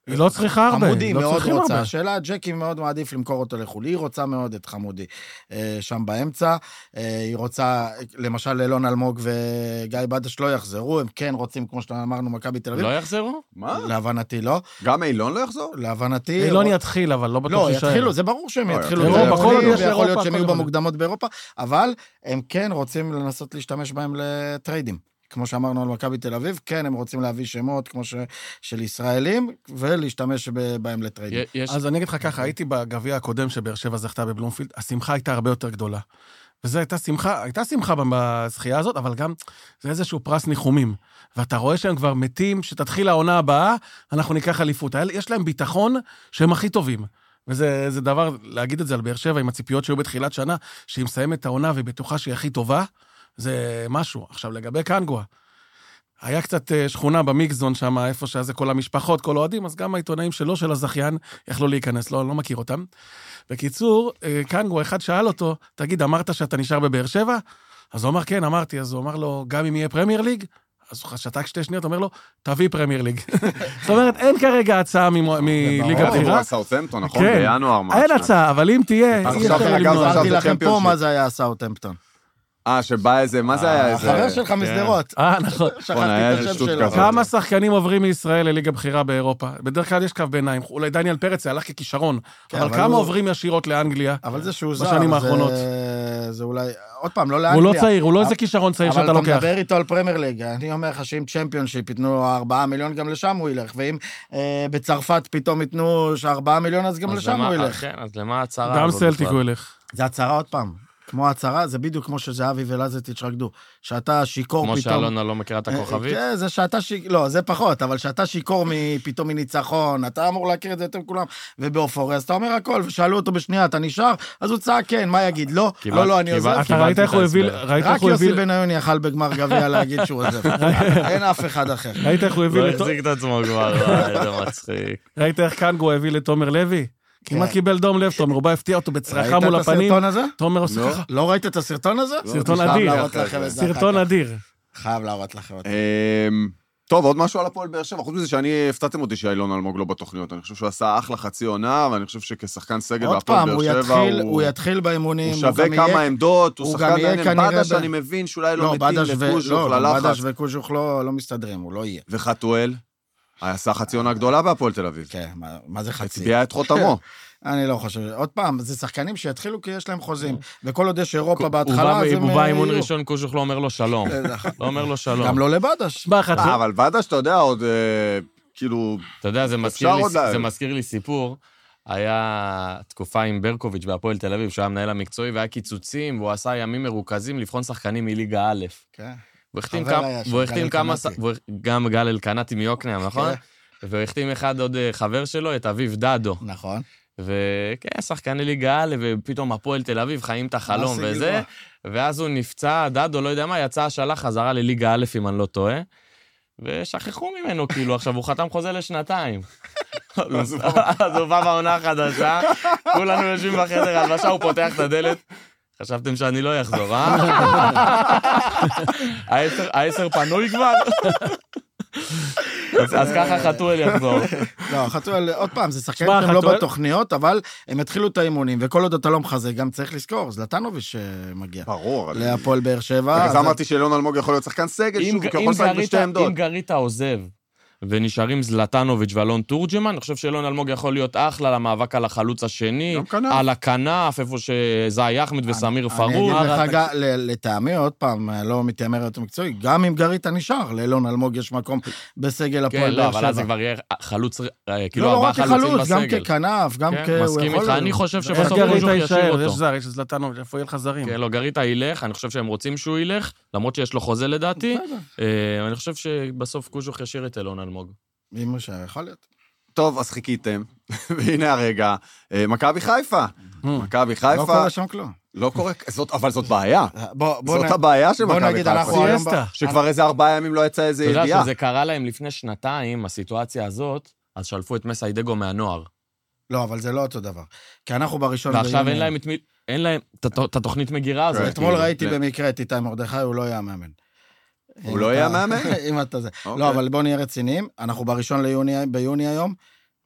היא לא צריכה הרבה. חמודי מאוד רוצה. השאלה, ג'קי מאוד מעדיף למכור אותו לחול. היא רוצה מאוד את חמודי שם באמצע. היא רוצה, למשל, אילון אלמוג וגיא בדש לא יחזרו. הם כן רוצים, כמו שאמרנו, מכבי תל אביב. לא יחזרו? מה? להבנתי לא. גם אילון לא יחזור? להבנתי... אילון יתחיל, אבל לא בטוח שישאר. לא, יתחילו, זה ברור שהם יתחילו. יכול להיות שהם יהיו במוקדמות באירופה, אבל הם כן רוצים לנסות להשתמש בהם לטריידים. כמו שאמרנו על מכבי תל אביב, כן, הם רוצים להביא שמות כמו של ישראלים, ולהשתמש בהם לטריידים. אז אני אגיד לך ככה, הייתי בגביע הקודם שבאר שבע זכתה בבלומפילד, השמחה הייתה הרבה יותר גדולה. וזו הייתה שמחה בזכייה הזאת, אבל גם זה איזשהו פרס ניחומים. ואתה רואה שהם כבר מתים, שתתחיל העונה הבאה, אנחנו ניקח אליפות. יש להם ביטחון שהם הכי טובים. וזה דבר, להגיד את זה על באר שבע, עם הציפיות שהיו בתחילת שנה, שהיא מסיימת את העונה והיא בטוחה שהיא הכי טובה, זה משהו. עכשיו, לגבי קנגואה, היה קצת שכונה במיקזון שם, איפה שזה כל המשפחות, כל אוהדים, אז גם העיתונאים שלו, של הזכיין, יכלו להיכנס, לא מכיר אותם. בקיצור, קנגואה, אחד שאל אותו, תגיד, אמרת שאתה נשאר בבאר שבע? אז הוא אמר, כן, אמרתי, אז הוא אמר לו, גם אם יהיה פרמייר ליג? אז הוא שתק 2 שניות, אומר לו, תביא פרמייר ליג. זאת אומרת, אין כרגע הצעה מליגה בחירה. סאות'המפטון, נכון? בינואר. אין הצעה, אבל אם תהיה... אמרתי לכם פה מה זה היה סאות'המפטון. שבא איזה, מה זה היה איזה? החבר שלך מסדרות. נכון. שכחתי את השם שלו. כמה שחקנים עוברים מישראל לליגה בחירה באירופה? בדרך כלל יש קו ביניים. אולי דניאל פרץ זה הלך ככישרון. אבל כמה עוברים ישירות לאנגליה? אבל זה שהוא בשנים האחרונות. זה אולי, עוד פעם, לא לאנגליה. הוא לא צעיר, הוא לא איזה כישרון צעיר שאתה לוקח. אבל אתה מדבר איתו על פרמייר ליג. אני אומר לך שאם צ'מפיונשיפ ייתנו 4 מיליון, גם לשם הוא ילך. ואם בצרפת פתאום ייתנו 4 מיליון, אז גם לשם הוא ילך. כן, אז למה הצהרה? גם סלטיק הוא ילך. זה הצהרה עוד פעם. כמו הצהרה, זה בדיוק כמו שזהבי ולזטיץ' רקדו. שאתה שיקור כמו פתאום... כמו שאלונה לא מכירה את הכוכבית? כן, זה שאתה לא, זה פחות, אבל שאתה שיקור פתאום מניצחון, אתה אמור להכיר את זה יותר כולם, ובאופוריה, אז אתה אומר הכל, ושאלו אותו בשנייה, אתה נשאר? אז הוא צעק כן, מה יגיד? לא, לא, אני עוזב. אתה ראית איך הוא הוביל... רק יוסי בניון יכל בגמר גביע להגיד שהוא עוזב. אין אף אחד אחר. ראית איך הוא הביא... לא החזיק את עצמו כבר, זה מצחיק. ראית איך קנגו הביא לתומר לוי? כמעט קיבל דום לב, תומר, הוא בא הפתיע אותו בצרחה מול הפנים. ראית את הסרטון הזה? תומר עושה ככה. לא ראית את הסרטון הזה? סרטון אדיר. סרטון אדיר. חייב להראות לכם אותו. טוב, עוד משהו על הפועל באר שבע. חוץ מזה שאני הפתעתם אותי שאילון אלמוג לא בתוכניות. אני חושב שהוא עשה אחלה חצי עונה, ואני חושב שכשחקן סגל בהפועל באר שבע הוא יתחיל באימונים. הוא שווה כמה עמדות, הוא שחקן מעניין. בדש אני מבין שאולי לא מתאים לקוז'וך, ללחץ. בדש וקוז'וך לא מסתדרים, הוא לא יהיה. וחתואל? עשה חצי עונה גדולה בהפועל תל אביב. כן, מה זה חצי? הצביע את חותמו. אני לא חושב. עוד פעם, זה שחקנים שיתחילו כי יש להם חוזים. וכל עוד יש אירופה בהתחלה, אז הם... הוא בא אימון ראשון, קוז'וך לא אומר לו שלום. לא אומר לו שלום. גם לא לבדש. אבל בדש, אתה יודע, עוד כאילו... אתה יודע, זה מזכיר לי סיפור. היה תקופה עם ברקוביץ' בהפועל תל אביב, שהוא היה מנהל המקצועי, והיה קיצוצים, והוא עשה ימים מרוכזים לבחון שחקנים מליגה א'. כן. והוא החתים כמה... גם גל אלקנאטי מיוקנעם, נכון? והוא החתים אחד עוד חבר שלו, את אביב דדו. נכון. וכן, שחקני ליגה א', ופתאום הפועל תל אביב חיים את החלום וזה, ואז הוא נפצע, דדו, לא יודע מה, יצא השאלה חזרה לליגה א', אם אני לא טועה, ושכחו ממנו, כאילו, עכשיו הוא חתם חוזה לשנתיים. אז הוא בא בעונה החדשה, כולנו יושבים בחדר הלבשה, הוא פותח את הדלת, חשבתם שאני לא יחזור, ה-10 פנוי כבר? אז ככה חתואל יחזור. לא, חתואל, עוד פעם, זה שחקנים שהם לא בתוכניות, אבל הם התחילו את האימונים, וכל עוד אתה לא מחזק, גם צריך לזכור, זלטנוביץ' מגיע. ברור. להפועל באר שבע. אז אמרתי שאילון אלמוג יכול להיות שחקן סגל, שוב, הוא יכול לשחק בשתי עמדות. אם גריטה עוזב, ונשארים זלטנוביץ' ואלון תורג'מן, אני חושב שאילון אלמוג יכול להיות אחלה למאבק על החלוץ השני, על הכנף, איפה שזאי אחמד וסמיר פרור. אני אגיד לך, לטעמי, עוד פעם, לא מתיימר יותר מקצועי, גם אם גריטה נשאר, לאילון אלמוג יש מקום בסגל הפועל באר שבע. כן, אבל אז זה כבר יהיה חלוץ, כאילו 4 חלוצים בסגל. גם ככנף, גם מסכים איתך, אני חושב שבסוף גריטה יישאר, יש זר, יש זלטנוביץ', איפה יהיה לך זרים? כן, לא, גריטה ילך, אני חושב שהם רוצים שהוא ילך, למרות שיש לו חוזה לדעתי. אני חושב שבסוף קוז'וך ישאיר את אילון אלמוג. אם יכול להיות. טוב, אז חיכיתם, והנה הרגע, מכבי חיפה. מכבי חיפה. לא קורה שם כלום. לא קורה, אבל זאת בעיה. זאת הבעיה של מכבי חיפה. שכבר איזה 4 ימים לא יצא איזה ידיעה. אתה יודע שזה קרה להם לפני 2, הסיטואציה הזאת, אז שלפו את מסיידגו מהנוער. לא, אבל זה לא אותו דבר. כי אנחנו בראשון... ועכשיו אין להם את התוכנית מגירה הזאת. אתמול ראיתי במקרה את איתי מרדכי, הוא לא היה מאמן. הוא לא היה מאמן? אם אתה זה. לא, אבל בוא נהיה רציניים. אנחנו בראשון ביוני היום,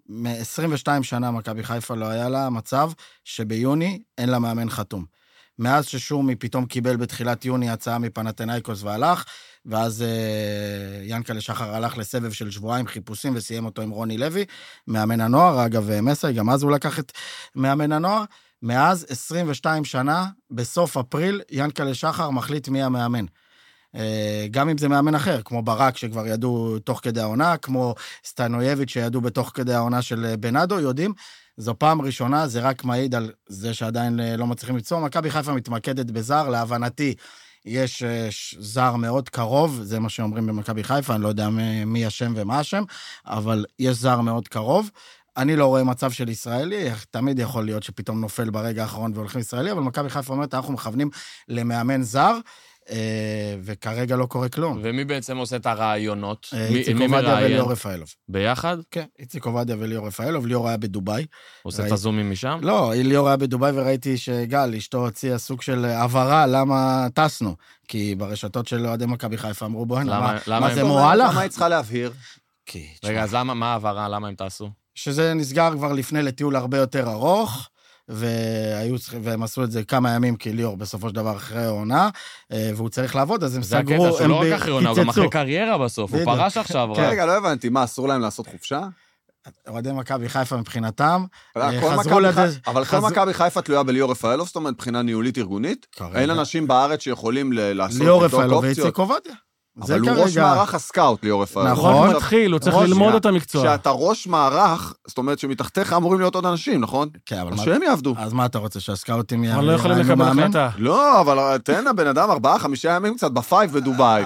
מ-22 שנה מכבי חיפה לא היה לה מצב שביוני אין לה מאמן חתום. מאז ששומי פתאום קיבל בתחילת יוני הצעה מפנתנייקוס והלך, ואז ינקלה שחר הלך לסבב של שבועיים חיפושים וסיים אותו עם רוני לוי, מאמן הנוער, אגב מסי, גם אז הוא לקח את מאמן הנוער, מאז 22 שנה, בסוף אפריל, ינקלה שחר מחליט מי המאמן. גם אם זה מאמן אחר, כמו ברק שכבר ידעו תוך כדי העונה, כמו סטנויביץ' שידעו בתוך כדי העונה של בנאדו, יודעים, זו פעם ראשונה, זה רק מעיד על זה שעדיין לא מצליחים ליצור. מכבי חיפה מתמקדת בזר, להבנתי יש זר מאוד קרוב, זה מה שאומרים במכבי חיפה, אני לא יודע מי השם ומה השם, אבל יש זר מאוד קרוב. אני לא רואה מצב של ישראלי, תמיד יכול להיות שפתאום נופל ברגע האחרון והולכים ישראלי, אבל מכבי חיפה אומרת, אנחנו מכוונים למאמן זר, וכרגע לא קורה כלום. ומי בעצם עושה את הרעיונות? איציק עובדיה וליאור רפאלוב. ביחד? כן, איציק עובדיה וליאור רפאלוב, ליאור היה בדוביי. עושה את הזומים משם? לא, ליאור היה בדוביי וראיתי שגל, אשתו הוציאה סוג של הבהרה, למה טסנו? כי ברשתות של אוהדי מכבי חיפה אמרו בו, מה זה מועלך? למה היא צריכה להבהיר? רגע, אז מה ההבהרה? למה הם טסו? שזה נסגר כבר לפני לטיול הרבה יותר ארוך, והם עשו את זה כמה ימים, כי ליאור בסופו של דבר אחרי העונה, והוא צריך לעבוד, אז הם סגרו, זה הקטע שלא רק אחרי עונה, הוא גם אחרי קריירה בסוף, הוא פרש עכשיו. רגע, לא הבנתי, מה, אסור להם לעשות חופשה? אוהדי מכבי חיפה מבחינתם, אבל כל מכבי חיפה תלויה בליאור רפאלוב, זאת אומרת, מבחינה ניהולית ארגונית, אין אנשים בארץ שיכולים לעשות ליאור רפאלוב ואיציק עובדיה. אבל הוא ראש מערך הסקאוט, ליאור רפאלוב. נכון, הוא מתחיל, הוא צריך ללמוד את המקצוע. כשאתה ראש מערך, זאת אומרת שמתחתיך אמורים להיות עוד אנשים, נכון? כן, אבל שהם יעבדו. אז מה אתה רוצה, שהסקאוטים אבל לא יכולים לקבל החלטה. לא, אבל תן הבן אדם 4-5 ימים קצת בפייב בדובאי.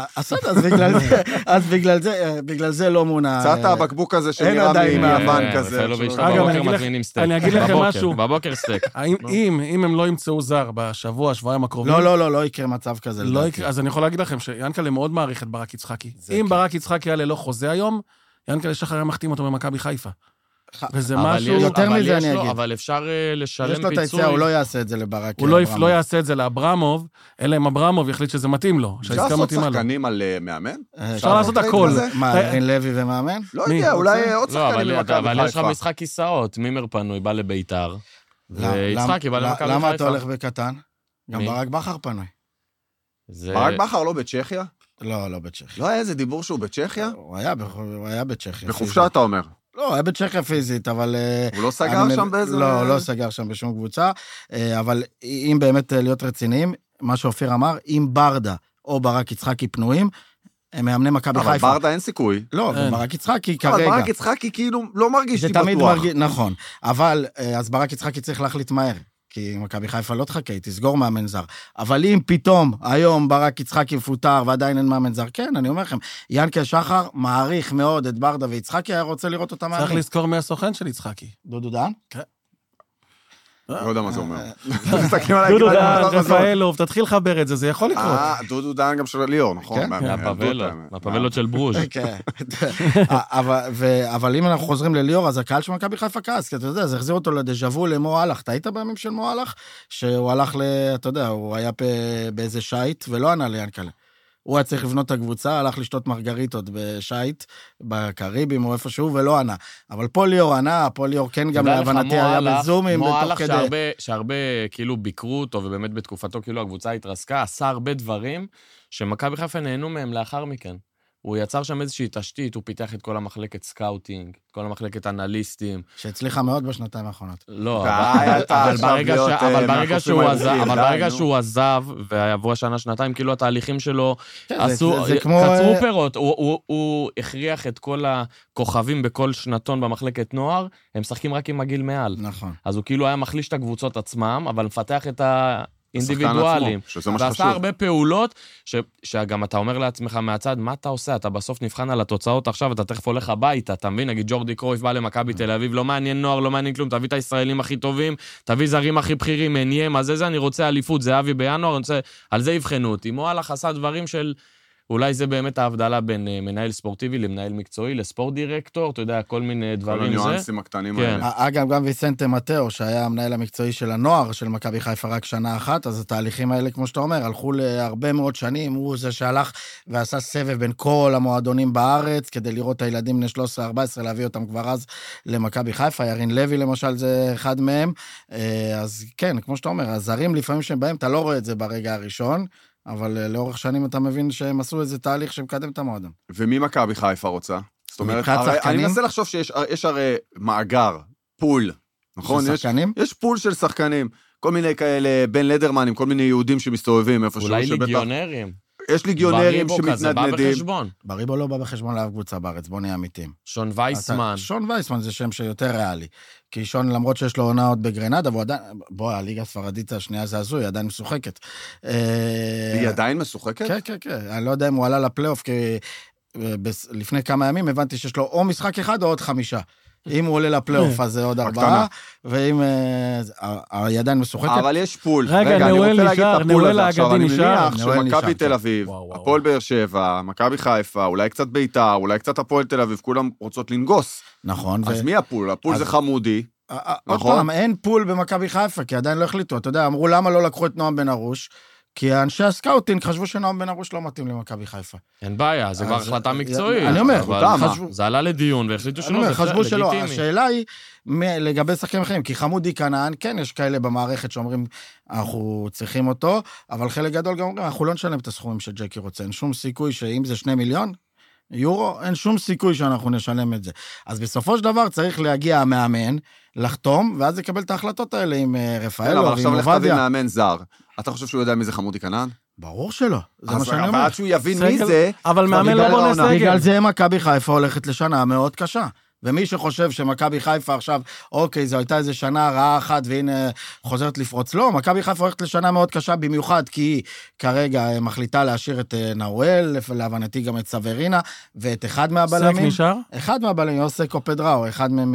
בגלל זה לא מונה... קצת הבקבוק הזה שנראה מהבן כזה. אגב, אני אגיד לכם משהו. בבוקר סטייק. אם הם לא ימצאו זר בשבוע, שבועיים הקרובים... לא יקרה מצב כזה. אז אני יכול להגיד לכם שיענקל'ה מאוד מעריך את ברק יצחקי. אם ברק יצחקי היה ללא חוזה היום, ינקל'ה שחר היה מחתים אותו במכבי חיפה. וזה משהו... יותר מזה אני אגיד. אבל אפשר לשלם פיצוי. יש לו את היציאה, הוא לא יעשה את זה לברק. הוא לא יעשה את זה לאברמוב, אלא אם אברמוב יחליט שזה מתאים לו. אפשר לעשות שחקנים על מאמן? אפשר לעשות הכל. מה, ארין לוי ומאמן? לא יודע, אולי עוד שחקנים למכבי חיפה. אבל יש לך משחק כיסאות, מימר פנוי, בא לביתר. ויצחקי בא למכבי חיפה. למה אתה הולך בקטן? גם ברק בכר פנוי. ברק בכר לא בצ'כיה? לא בצ'כיה. לא היה איזה דיבור שהוא בצ'כיה? הוא היה בצ'כיה. בחופשה אתה אומר? לא, היה בצ'כיה פיזית, אבל... הוא לא סגר שם באיזה... לא סגר שם בשום קבוצה, אבל אם באמת להיות רציניים, מה שאופיר אמר, אם ברדה או ברק יצחקי פנויים, הם מאמני מכבי חיפה. אבל ברדה אין סיכוי. לא, ברק יצחקי כרגע. אבל ברק יצחקי כאילו לא מרגיש לי בטוח. נכון, אבל אז ברק יצחקי צריך להחליט מהר. כי מכבי חיפה לא תחכה, היא תסגור מאמן זר. אבל אם פתאום היום ברק יצחקי מפוטר ועדיין אין מאמן זר, כן, אני אומר לכם, ינקל שחר מעריך מאוד את ברדה ויצחקי, היה רוצה לראות אותה מאמן. צריך לזכור מהסוכן של יצחקי. דודו דן? כן. לא יודע מה זה אומר. דודו דן, רפאלוב, תתחיל לחבר את זה, זה יכול לקרות. דודו דן גם של ליאור, נכון? מהפבלות של ברוז'. כן. אבל אם אנחנו חוזרים לליאור, אז הקהל של מכבי חיפה כעס, כי אתה יודע, זה החזיר אותו לדז'אבו למו הלך. אתה היית בימים של מו הלך? שהוא הלך אתה יודע, הוא היה באיזה שייט, ולא ענה ליאנקל'ה. הוא היה צריך לבנות את הקבוצה, הלך לשתות מרגריטות בשייט, בקריבים או איפשהו, ולא ענה. אבל פה ליאור ענה, פה ליאור כן גם להבנתי היה בזומים. מועלך שהרבה כאילו ביקרו אותו, ובאמת בתקופתו כאילו הקבוצה התרסקה, עשה הרבה דברים שמכבי חיפה נהנו מהם לאחר מכן. הוא יצר שם איזושהי תשתית, הוא פיתח את כל המחלקת סקאוטינג, את כל המחלקת אנליסטים. שהצליחה מאוד בשנתיים האחרונות. לא, אבל ברגע שהוא עזב, ועברו השנה שנתיים, כאילו התהליכים שלו קצרו פירות. הוא הכריח את כל הכוכבים בכל שנתון במחלקת נוער, הם משחקים רק עם הגיל מעל. נכון. אז הוא כאילו היה מחליש את הקבוצות עצמם, אבל מפתח את אינדיבידואלים, ועשה הרבה פעולות, שגם אתה אומר לעצמך מהצד, מה אתה עושה? אתה בסוף נבחן על התוצאות עכשיו, אתה תכף הולך הביתה, אתה מבין? נגיד ג'ורדי קרויף בא למכבי תל אביב, לא מעניין נוער, לא מעניין כלום, תביא את הישראלים הכי טובים, תביא זרים הכי בכירים, אין יהיה, מה זה, אני רוצה אליפות, זה אבי בינואר, על זה יבחנו אותי. מועלך עשה דברים של אולי זה באמת ההבדלה בין מנהל ספורטיבי למנהל מקצועי, לספורט דירקטור, אתה יודע, כל מיני דברים זה. כל הניואנסים הקטנים האלה. אגב, גם ויסנטה מטאו, שהיה המנהל המקצועי של הנוער של מכבי חיפה רק שנה אחת, אז התהליכים האלה, כמו שאתה אומר, הלכו להרבה מאוד שנים, הוא זה שהלך ועשה סבב בין כל המועדונים בארץ, כדי לראות את הילדים בני 13-14, להביא אותם כבר אז למכבי חיפה, ירין לוי למשל זה אחד מהם, אז כן, כמו שאתה אומר, הזרים לפעמים שהם בהם, אתה לא רואה את זה ברגע הראשון, אבל לאורך שנים אתה מבין שהם עשו איזה תהליך שמקדם את המועדון. ומי מכבי חיפה רוצה? זאת אומרת, אני מנסה לחשוב שיש הרי מאגר, פול, נכון? יש פול של שחקנים, כל מיני כאלה, בן לדרמנים, כל מיני יהודים שמסתובבים איפה אולי ליגיונרים. יש ליגיונרים שמתנדנדים. בריבו לא בא בחשבון לאף קבוצה בארץ, בוא נהיה אמיתים. שון וייסמן. שון וייסמן זה שם שיותר ריאלי. כי שון, למרות שיש לו עונה עוד בגרנדה, והוא עדיין, הליגה הספרדית השנייה זה הזוי, היא עדיין משוחקת. היא עדיין משוחקת? כן, כן, כן. אני לא יודע אם הוא עלה לפלייאוף, כי לפני כמה ימים הבנתי שיש לו או משחק אחד או עוד 5. אם הוא עולה לפלייאוף, אז זה עוד 4, ואם היא עדיין משוחקת. אבל יש פול. רגע, נאואל נשאר, נאואל האגדי נשאר. אני מניח שמכבי תל אביב, הפועל באר שבע, מכבי חיפה, אולי קצת ביתר, אולי קצת הפועל תל אביב, כולם רוצות לנגוס. נכון. אז מי הפול? הפול זה חמודי. עוד פעם, אין פול במכבי חיפה, כי עדיין לא החליטו. אתה יודע, אמרו למה לא לקחו את נועם בן ארוש, כי האנשי הסקאוטינג חשבו שנועם בן ארוש לא מתאים למכבי חיפה. אין בעיה, זה כבר החלטה מקצועית. אני אומר, זה עלה לדיון, והחליטו שלא, זה חשבו שלא. השאלה היא, לגבי שחקנים אחרים, כי חמודי כנען, כן, יש כאלה במערכת שאומרים, אנחנו צריכים אותו, אבל חלק גדול גם אומרים, אנחנו לא נשלם את הסכומים שג'קי רוצה, אין שום סיכוי שאם זה 2 מיליון יורו, אין שום סיכוי שאנחנו נשלם את זה. אז בסופו של דבר צריך להגיע המאמן, לחתום, ואז לקבל את ההחלטות האלה עם רפאל או עם עובדיה. עכשיו לך תביא מאמן זר. אתה חושב שהוא יודע מי זה חמודי כנען? ברור שלא. זה מה שאני אומר. אבל שהוא יבין מי זה... אבל מאמן לא בונה סגל. בגלל זה מכבי חיפה הולכת לשנה מאוד קשה. ומי שחושב שמכבי חיפה עכשיו, אוקיי, זו הייתה איזו שנה רעה אחת, והנה חוזרת לפרוץ. לא, מכבי חיפה הולכת לשנה מאוד קשה, במיוחד כי היא כרגע מחליטה להשאיר את נאואל, להבנתי גם את סברינה, ואת אחד מהבלמים. סק נשאר? אחד מהבלמים, יוסק או פדראו,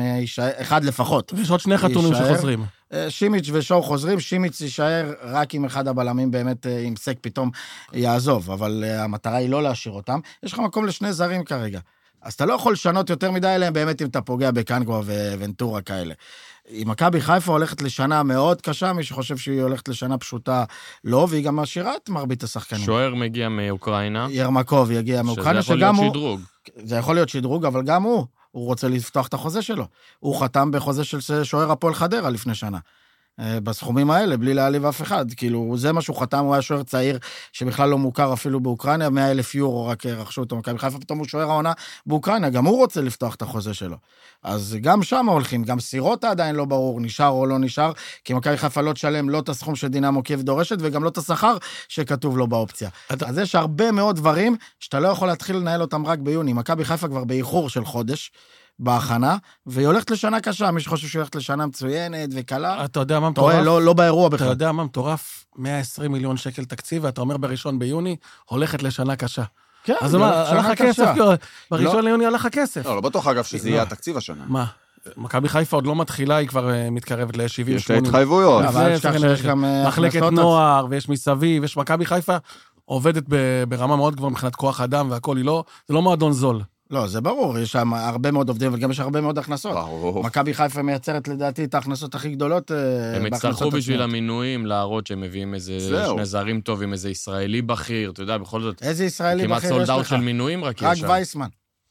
אחד לפחות. ויש עוד 2 חתונים שחוזרים. שימיץ' ושואו חוזרים, שימיץ' יישאר רק אם אחד הבלמים באמת, אם סק פתאום יעזוב, אבל המטרה היא לא להשאיר אותם. יש לך מקום לשני זרים כרגע. אז אתה לא יכול לשנות יותר מדי אליהם, באמת אם אתה פוגע בקנגו וונטורה כאלה. אם מכבי חיפה הולכת לשנה מאוד קשה, מי שחושב שהיא הולכת לשנה פשוטה לא, והיא גם משאירה את מרבית השחקנים. שוער מגיע מאוקראינה. ירמקוב יגיע מאוקראינה, שזה יכול להיות שדרוג. זה יכול להיות שדרוג, אבל גם הוא רוצה לפתוח את החוזה שלו. הוא חתם בחוזה של שוער הפועל חדרה לפני שנה. בסכומים האלה, בלי להעליב אף אחד, כאילו, זה מה שהוא חתם, הוא היה שוער צעיר, שבכלל לא מוכר אפילו באוקראינה, 100,000 יורו רק רכשו אותו מכבי חיפה, פתאום הוא שוער העונה באוקראינה, גם הוא רוצה לפתוח את החוזה שלו. אז גם שם הולכים, גם סירוטה עדיין לא ברור, נשאר או לא נשאר, כי מכבי חיפה לא תשלם לא את הסכום שדינמו קייב דורשת, וגם לא את השכר שכתוב לו באופציה. אז יש הרבה מאוד דברים, שאתה לא יכול להתחיל לנהל אותם רק ביוני. מכבי חיפה כבר באיחור של חודש, בהכנה, והיא הולכת לשנה קשה, מי שחושב שהיא הולכת לשנה מצוינת וקלה. אתה יודע מה מטורף? לא באירוע בכלל. אתה יודע מה מטורף? 120 מיליון שקל תקציב, ואתה אומר בראשון ביוני, הולכת לשנה קשה. כן, אז מה, הלך הכסף, בראשון ליוני הלך הכסף. לא בטוח אגב שזה יהיה התקציב השנה. מה? מכבי חיפה עוד לא מתחילה, היא כבר מתקרבת ל-70-80. יש התחייבויות. אבל יש גם מחלקת נוער, ויש מסביב, ויש מכבי חיפה, עובדת ברמה מאוד גבוהה מבחינת כוח אדם, והכל היא לא, זה לא מועדון זול. לא, זה ברור, יש שם הרבה מאוד עובדים, וגם יש הרבה מאוד הכנסות. מכבי חיפה מייצרת לדעתי את ההכנסות הכי גדולות. הם הצטרכו בשביל המינויים להראות שהם מביאים איזה שני זרים טובים, איזה ישראלי בכיר, אתה יודע, בכל זאת. איזה ישראלי בכיר יש לך? כמעט סולד אאוט של מינויים רק יש שם. רק וייסמן.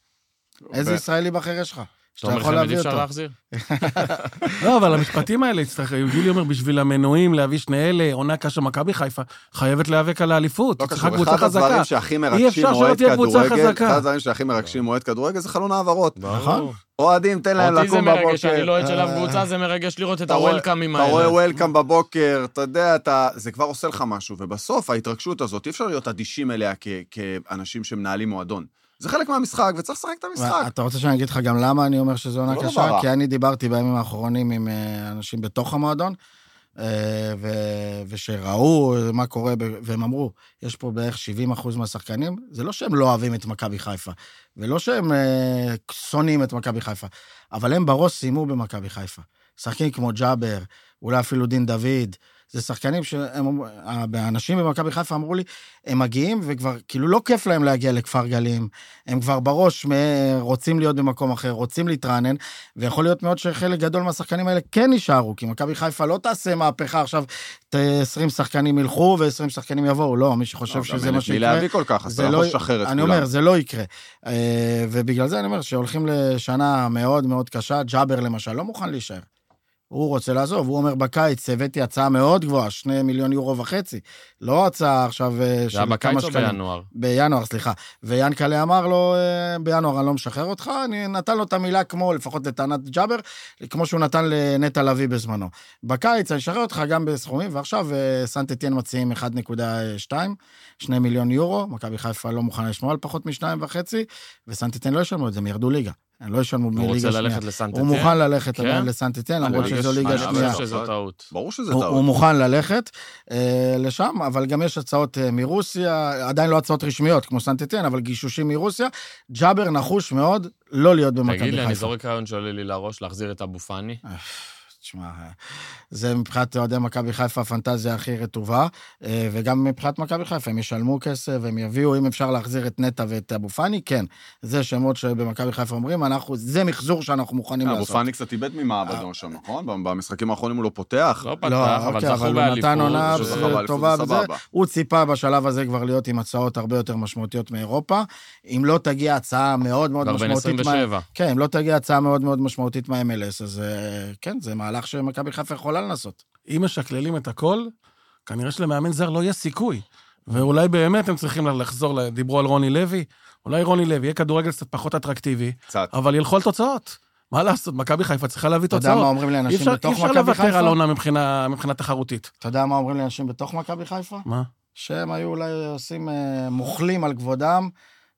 איזה ישראלי בכיר יש לך? שאתה אומר לכם, אפשר להחזיר? לא, אבל המשפטים האלה, גילי אומר, בשביל המנויים להביא שני אלה, עונה קשה מכבי חיפה, חייבת להיאבק על האליפות. אחד הדברים שהכי מרגשים מועד כדורגל, אחד הדברים שהכי מרגשים מועד כדורגל, זה חלון העברות. נכון. אוהדים, תן להם לקום בבוקר. אותי זה מרגש, אני לא אוהד של אף קבוצה, זה מרגש לראות את הוולקאמים האלה. אתה רואה וולקאם בבוקר, אתה יודע, זה כבר עושה לך משהו, ובסוף ההתרגשות הזאת, אי אפשר להיות אדישים אליה כאנשים שמנהלים מועדון. זה חלק מהמשחק, וצריך לשחק את המשחק. אתה רוצה שאני אגיד לך גם למה אני אומר שזו עונה קשה? כי אני דיברתי בימים האחרונים עם אנשים בתוך המועדון, ושראו מה קורה, והם אמרו, יש פה בערך 70% מהשחקנים, זה לא שהם לא אוהבים את מכבי חיפה, ולא שהם שונאים את מכבי חיפה, אבל הם בראש סיימו במכבי חיפה. שחקים כמו ג'אבר, אולי אפילו דין דוד, זה שחקנים האנשים במכבי חיפה אמרו לי, הם מגיעים וכבר, כאילו לא כיף להם להגיע לכפר גלים, הם כבר בראש רוצים להיות במקום אחר, רוצים להתרענן, ויכול להיות מאוד שחלק גדול מהשחקנים האלה כן נשארו, כי מכבי חיפה לא תעשה מהפכה עכשיו, 20 שחקנים ילכו ו20 שחקנים יבואו, לא, מי שחושב שזה מה שיקרה. להביא כל כך, אז אתה יכול לשחרר את כולם. אני אומר, זה לא יקרה. ובגלל זה אני אומר שהולכים לשנה מאוד מאוד קשה, ג'אבר למשל לא מוכן להישאר. הוא רוצה לעזוב, הוא אומר בקיץ, הבאתי הצעה מאוד גבוהה, 2.5 מיליון יורו, לא הצעה עכשיו זה בקיץ או בינואר? בינואר, סליחה. ויאנקלה אמר לו, בינואר אני לא משחרר אותך, אני נתן לו את המילה כמו, לפחות לטענת ג'אבר, כמו שהוא נתן לנטע לביא בזמנו. בקיץ אני אשחרר אותך גם בסכומים, ועכשיו סנט אתיין מציעים 1.2, 2 מיליון יורו, מכבי חיפה לא מוכנה לשמוע על פחות מ2.5, וסנט אתיין לא ישלמו את זה, הם ירדו ליגה. הם לא ישלמו מליגה שנייה. הוא רוצה ללכת לסנט אתיין? הוא מוכן ללכת לסנט אתיין, למרות שזו ליגה שנייה. אני חושב שזו טעות. ברור שזה טעות. הוא מוכן ללכת לשם, אבל גם יש הצעות מרוסיה, עדיין לא הצעות רשמיות כמו סנט אתיין, אבל גישושים מרוסיה. ג'אבר נחוש מאוד לא להיות במכבי חיפה. תגיד לי, אני זורק רעיון שעולה לי לראש להחזיר את אבו פאני. תשמע, זה מבחינת אוהדי מכבי חיפה הפנטזיה הכי רטובה, וגם מבחינת מכבי חיפה, הם ישלמו כסף, הם יביאו, אם אפשר להחזיר את נטע ואת אבו פאני, כן. זה שמות שבמכבי חיפה אומרים, זה מחזור שאנחנו מוכנים לעשות. אבו פאני קצת איבד ממעבדו שם, נכון? במשחקים האחרונים הוא לא פותח. לא פתח, אבל זכו באליפות. הוא נתן עונה טובה בזה. הוא ציפה בשלב הזה כבר להיות עם הצעות הרבה יותר משמעותיות מאירופה. אם לא תגיע הצעה מאוד מאוד משמעותית, כן, אם לא תגיע הצעה מאוד מאוד משמעותית מה-MLS, אז כן, זה מהלך שמכבי חיפה יכולה לנסות. אם משקללים את הכל, כנראה שלמאמן זר לא יהיה סיכוי. ואולי באמת הם צריכים לחזור, דיברו על רוני לוי, אולי רוני לוי יהיה כדורגל קצת פחות אטרקטיבי, אבל ילכו על תוצאות. מה לעשות? מכבי חיפה צריכה להביא תוצאות. אתה יודע מה אומרים לאנשים בתוך מכבי חיפה? אי אפשר לוותר על עונה מבחינה תחרותית. אתה יודע מה אומרים לאנשים בתוך מכבי חיפה? מה? שהם היו אולי עושים מוכלים על כבודם,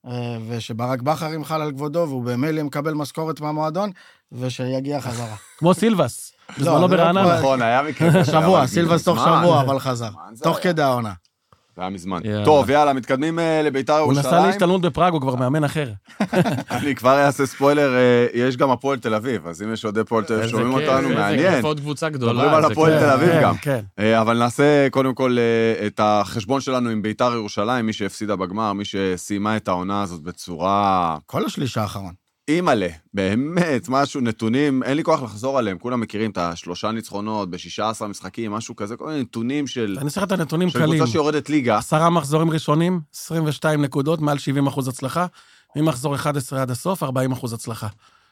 ושברק בכר ימחל על כבודו, והוא במילא מקבל משכורת מהמועדון, ושיגיע חזרה. כמו סילבס. בזמנו ברעננה. נכון, היה מקרה. שבוע, סילבס תוך שבוע, אבל חזר. תוך כדי העונה. זה היה מזמן. טוב, יאללה, מתקדמים לביתר ירושלים. הוא נסע להשתלמות בפראג, הוא כבר מאמן אחר. אני כבר אעשה ספוילר, יש גם הפועל תל אביב, אז אם יש עוד הפועל תל אביב שומעים אותנו, מעניין. איזה עוד קבוצה גדולה. מדברים על הפועל תל אביב גם. אבל נעשה קודם כל את החשבון שלנו עם ביתר ירושלים, מי שהפסידה בגמר, מי שסיימה את העונה הזאת בצורה... כל השליש האחרון. אימאלה, באמת, משהו, נתונים, אין לי כוח לחזור עליהם, כולם מכירים את 3 ניצחונות, ב16 משחקים, משהו כזה, כל מיני נתונים של... אני אצלח את הנתונים של קלים. קבוצה שיורדת ליגה. 10 מחזורים ראשונים, 22 נקודות, מעל 70% הצלחה, ממחזור 11 עד הסוף, 40% הצלחה.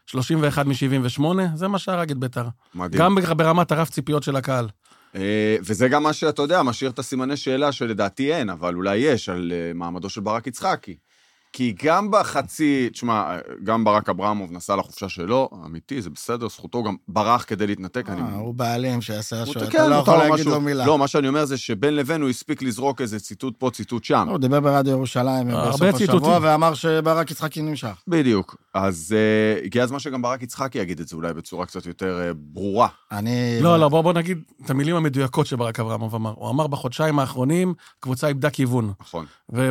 31 מ-78, זה מה שהרג את ביתר. מדהים. גם ברמת הרף ציפיות של הקהל. וזה גם מה שאתה יודע, משאיר את הסימני שאלה שלדעתי אין, אבל אולי יש, על מעמדו של ברק יצחקי. כי גם בחצי, תשמע, גם ברק אברמוב נסע לחופשה שלו, אמיתי, זה בסדר, זכותו גם ברח כדי להתנתק. הוא בעלים שיעשה השוואה, אתה לא יכול להגיד לו מילה. לא, מה שאני אומר זה שבין לבין הוא הספיק לזרוק איזה ציטוט פה, ציטוט שם. הוא דיבר ברדיו ירושלים בסוף השבוע, ואמר שברק יצחקי נמשך. בדיוק, אז הגיע הזמן שגם ברק יצחקי יגיד את זה אולי בצורה קצת יותר ברורה. לא, בוא נגיד את המילים המדויקות שברק אברמוב אמר. הוא אמר בחודשיים האחרונים, קבוצה איבדה כיוון. נכון.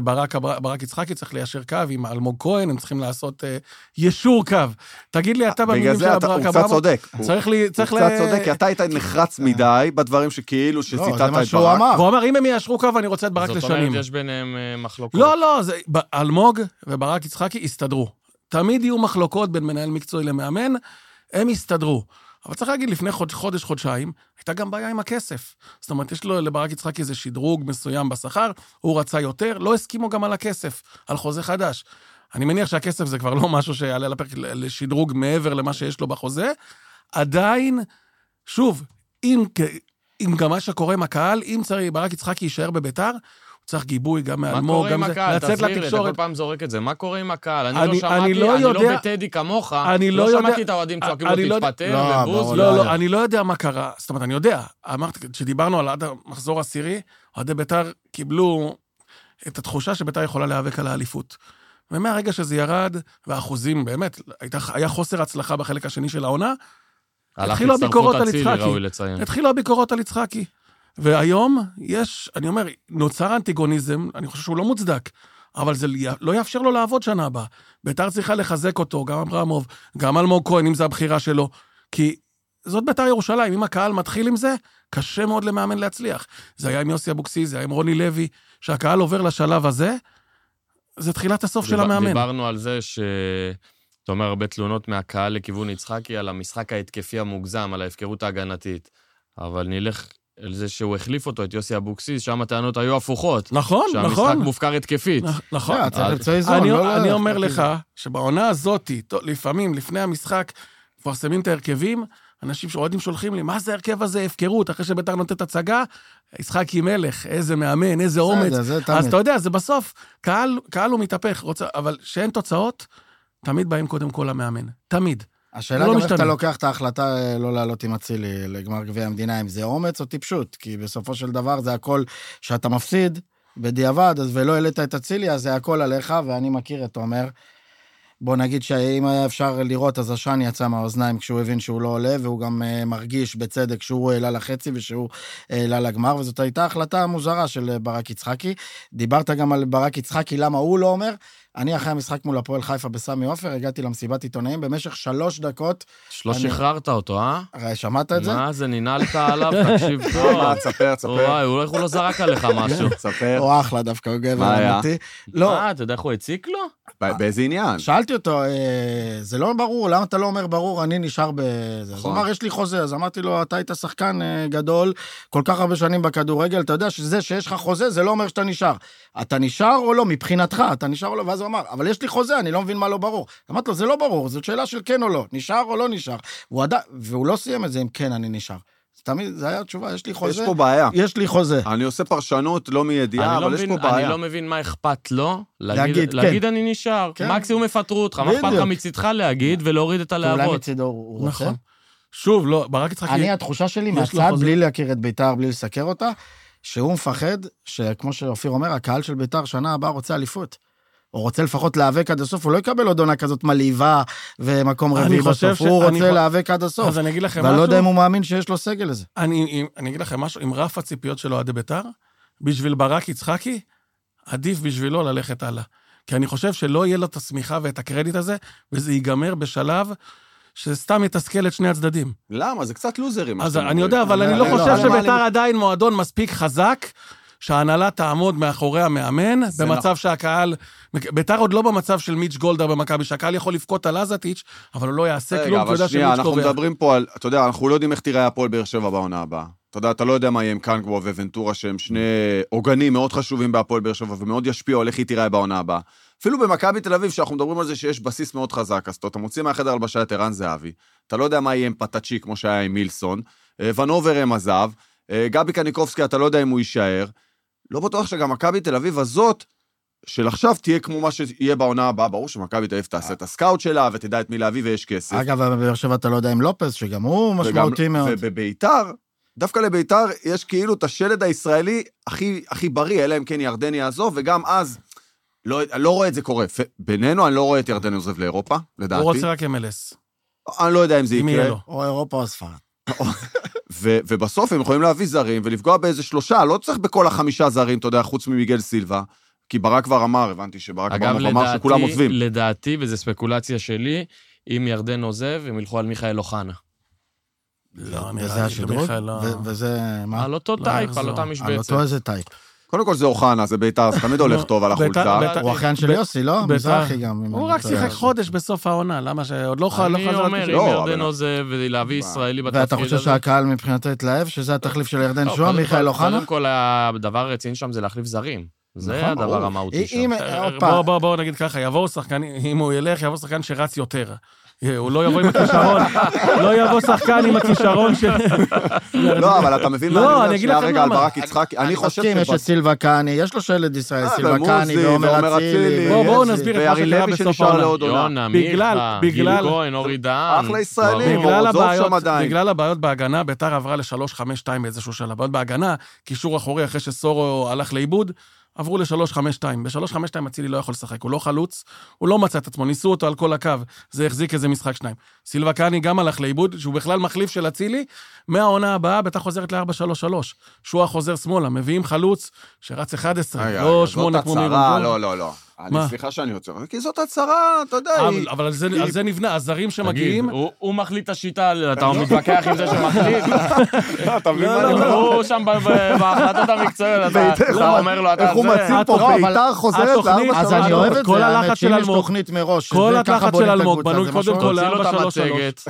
וברק יצחקי צריך ליישר קו עם אלמוג כהן, הם צריכים לעשות ישור קו. תגיד לי, אתה במילים של ברק אברמוב... הוא קצת צודק. הוא קצת צודק, כי אתה היית נחרץ מדי בדברים שכאילו שציטטת את ברק. הוא אמר, אם הם יישרו קו, אני רוצה את ברק לשנים. זאת אומרת, יש ביניהם מחלוקות. לא, אלמוג וברק יצחקי הסתדרו. תמיד יהיו מחלוקות בין מנהל מקצועי למאמן, הם הסתדרו. אבל צריך להגיד, לפני חודשיים, הייתה גם בעיה עם הכסף. זאת אומרת, יש לו לברק יצחקי איזה שדרוג מסוים בשכר, הוא רצה יותר, לא הסכימו גם על הכסף, על חוזה חדש. אני מניח שהכסף זה כבר לא משהו שיעלה לפרק לשדרוג מעבר למה שיש לו בחוזה. עדיין, שוב, אם גם מה שקורה עם הקהל, אם צריך ברק יצחקי יישאר בביתר, צריך גיבוי גם מאלמוג, גם זה, לצאת לתקשורת. אתה כל פעם זורק את זה, מה קורה עם הקהל? אני לא בטדי כמוך, לא שמעתי את האוהדים צועקים לו תתפטר, ובוז. לא, אני לא יודע מה קרה, זאת אומרת, אני יודע, אמרתי, כשדיברנו על עד המחזור העשירי, אוהדי ביתר קיבלו את התחושה שביתר יכולה להיאבק על האליפות. ומהרגע שזה ירד, והאחוזים באמת, היה חוסר הצלחה בחלק השני של העונה, התחילו הביקורות על יצחקי. והיום יש, אני אומר, נוצר אנטיגוניזם, אני חושב שהוא לא מוצדק, אבל זה לא יאפשר לו לעבוד שנה הבאה. ביתר צריכה לחזק אותו, גם אברמוב, גם אלמוג כהן, אם זה הבחירה שלו, כי זאת בית"ר ירושלים, אם הקהל מתחיל עם זה, קשה מאוד למאמן להצליח. זה היה עם יוסי אבוקסיס, זה היה עם רוני לוי, שהקהל עובר לשלב הזה, זה תחילת הסוף של המאמן. דיברנו על זה אתה אומר הרבה תלונות מהקהל לכיוון יצחקי, על המשחק ההתקפי המוגזם, על ההפקרות ההגנתית. אבל נלך על זה שהוא החליף אותו, את יוסי אבוקסיס, שם הטענות היו הפוכות. נכון, נכון. שהמשחק מופקר התקפית. נכון. אני אומר לך, שבעונה הזאת, לפעמים, לפני המשחק, מפרסמים את ההרכבים, אנשים שאוהדים שולחים לי, מה זה הרכב הזה, הפקרות, אחרי שבית"ר נותנת הצגה, יצחקי מלך, איזה מאמן, איזה אומץ. אז אתה יודע, זה בסוף, קהל הוא מתהפך, אבל שאין תוצאות, תמיד באים קודם כל המאמן. תמיד. השאלה גם איך אתה לוקח את ההחלטה לא לעלות עם אצילי לגמר גביע המדינה, אם זה אומץ או טיפשות, כי בסופו של דבר זה הכל שאתה מפסיד בדיעבד, ולא העלית את אצילי, אז זה הכל עליך, ואני מכיר את תומר. בוא נגיד שאם היה אפשר לראות, אז השן יצא מהאוזניים כשהוא הבין שהוא לא עולה, והוא גם מרגיש בצדק שהוא העלה לחצי ושהוא העלה לגמר, וזאת הייתה החלטה מוזרה של ברק יצחקי. דיברת גם על ברק יצחקי, למה הוא לא אומר? אני אחרי המשחק מול הפועל חיפה בסמי עופר, הגעתי למסיבת עיתונאים במשך 3 דקות. לא שחררת אותו, שמעת את זה? מה זה, נינלת עליו? תקשיב טוב. תספר. אולי הוא לא זרק עליך משהו. תספר. הוא אחלה דווקא, הוא גבר אמיתי. מה, אתה יודע איך הוא הציק לו? באיזה עניין? שאלתי אותו, זה לא ברור, למה אתה לא אומר ברור, אני נשאר בזה. אז הוא אמר, יש לי חוזה, אז אמרתי לו, אתה היית שחקן גדול, כל כך הרבה שנים בכדורגל, אתה יודע שזה שיש לך חוזה, זה לא אומר שאתה נשאר. אתה נשאר או לא? מבחינתך, אתה נשאר או לא? ואז הוא אמר, אבל יש לי חוזה, אני לא מבין מה לא ברור. אמרתי לו, זה לא ברור, זאת שאלה של כן או לא, נשאר או לא נשאר. והוא לא סיים את זה, אם כן אני נשאר. תמיד, זה היה התשובה, יש לי חוזה. יש פה בעיה. יש לי חוזה. אני עושה פרשנות לא מידיעה, אבל יש פה בעיה. אני לא מבין מה אכפת לו, להגיד אני נשאר. מקסימום יפטרו אותך, מה אכפת לך מצידך להגיד ולהוריד את הלהבות. אולי מצידו הוא רוצה. נכון. שוב, לא, ברק יצחקי... אני, התחושה שלי מהצד, בלי להכיר את בית"ר, בלי לסקר אותה, שהוא מפחד, שכמו שאופיר אומר, הקהל של בית"ר שנה הבאה רוצה אליפות. הוא רוצה לפחות להיאבק עד הסוף, הוא לא יקבל עוד עונה כזאת מלהיבה ומקום רביעי בסוף, הוא רוצה להיאבק עד הסוף. אז אני אגיד לכם משהו. ואני לא יודע אם הוא מאמין שיש לו סגל לזה. אני אגיד לכם משהו, עם רף הציפיות שלו עד בית"ר, בשביל ברק יצחקי, עדיף בשבילו ללכת הלאה. כי אני חושב שלא יהיה לו את הסמיכה ואת הקרדיט הזה, וזה ייגמר בשלב שסתם יתסכל את שני הצדדים. למה? זה קצת לוזרים. אז אני יודע, אבל אני לא חושב שבית"ר עדיין מועדון מספיק חזק, שההנהלה תעמוד מאחורי המאמן, במצב שהקהל, בית"ר עוד לא במצב של מיץ' גולדהר במכבי, שהקהל יכול לבכות על עזתיץ', אבל הוא לא יעשה כלום, אבל שנייה, אנחנו מדברים פה על, אתה יודע, אנחנו לא יודעים איך תראה הפועל באר שבע בעונה הבאה. אתה יודע, אתה לא יודע מה יהיה עם קנגבו וונטורה, שהם שני עוגנים מאוד חשובים בהפועל באר שבע, ומאוד ישפיעו על איך היא תראה בעונה הבאה. אפילו במכבי תל אביב, שאנחנו מדברים על זה שיש בסיס מאוד חזק, אז אתה מוציא מהחדר הלבשה את ערן זהבי, אתה לא יודע מה יהיה עם פטאצ'י, כמו שהיה עם מילסון, ונובר עם עזב, גבי קניקובסקי, אתה לא יודע אם הוא יישאר. לא בטוח שגם מכבי תל אביב הזאת, של עכשיו תהיה כמו מה שיהיה בעונה הבאה, ברור שמכבי תל אביב תעשה את הסקאוט שלה, ותדע את מי להביא ויש כסף. אגב, בבאר שבע אתה לא יודע עם לופס, שגם הוא משמעותי מאוד. ובביתר, דווקא לביתר יש כאילו את השלד הישראלי הכי בריא, אלא אם כן ירדן יעזוב, וגם אז, לא רואה את זה קורה. בינינו, אני לא רואה את ירדן עוזב לאירופה, לדעתי. הוא רוצה רק MLS. אני לא יודע אם זה יקרה. או אירופה או ספרד. ובסוף הם יכולים להביא זרים ולפגוע באיזה 3, לא צריך בכל 5 זרים, אתה יודע, חוץ ממיגל סילבה, כי ברק כבר אמר, הבנתי שברק כבר אמר שכולם עוזבים. לדעתי, וזו ספקולציה שלי, אם ירדן עוזב, הם ילכו על מיכאל אוחנה. לא, וזה השדרוג, וזה מה? על אותו טייפ, על אותה משבצת. על אותו איזה טייפ. קודם כל זה אוחנה, זה ביתר, זה תמיד הולך טוב על החולצה. הוא אחיין של יוסי, לא? מזרחי גם. הוא רק שיחק חודש בסוף העונה, למה שעוד לא חזר? אני אומר, אם ירדן עוזב ולהביא ישראלי בתפקיד הזה. ואתה חושב שהקהל מבחינתו התלהב, שזה התחליף של ירדן שועה, מיכאל אוחנה? קודם כל, הדבר הרציני שם זה להחליף זרים. זה הדבר המהותי שם. בוא נגיד ככה, יבוא שחקן, אם הוא ילך, יבוא שחקן שרץ יותר. הוא לא יבוא עם הכישרון, לא יבוא שחקן עם הכישרון של... לא, אבל אתה מבין מה אני אומר רגע על ברק יצחקי, אני חושב יש את סילבה קאני, יש לו שלד ישראל, סילבה קאני ועומר אצילי. בואו נסביר את מה שקרה בסוף העונה. יונה, מיכה, גיל כהן, אורי דהן. אחלה ישראלים, בגלל הבעיות בהגנה, ביתר עברה ל-3-5-2 באיזשהו שלב. הבעיות בהגנה, קישור אחורי אחרי שסורו הלך לאיבוד, עברו ל-3-5-2. ב-3-5-2 אצילי לא יכול לשחק, הוא לא חלוץ, הוא לא מצא את עצמו, ניסו אותו על כל הקו, זה החזיק איזה משחק 2. סילבה קאני גם הלך לאיבוד, שהוא בכלל מחליף של אצילי, מהעונה הבאה ביתר חוזרת ל-4-3-3. שועה חוזר שמאלה, מביאים חלוץ שרץ 11, לא 8 כמו מירון. לא. סליחה שאני יוצא, כי זאת הצהרה, אתה יודע. אבל על זה נבנה, הזרים שמגיעים... הוא מחליט את השיטה, אתה מתווכח עם זה שמחליט. אתה מבין מה? הוא שם בהחלטות המקצועיות, אתה אומר לו, אתה זה... איך הוא מציל פה, ביתר חוזרת ל-4-3. אז אני אוהב את זה, האמת שיש תוכנית מראש. כל הלחץ של אלמוג בנוי קודם כל ל-4-3-3.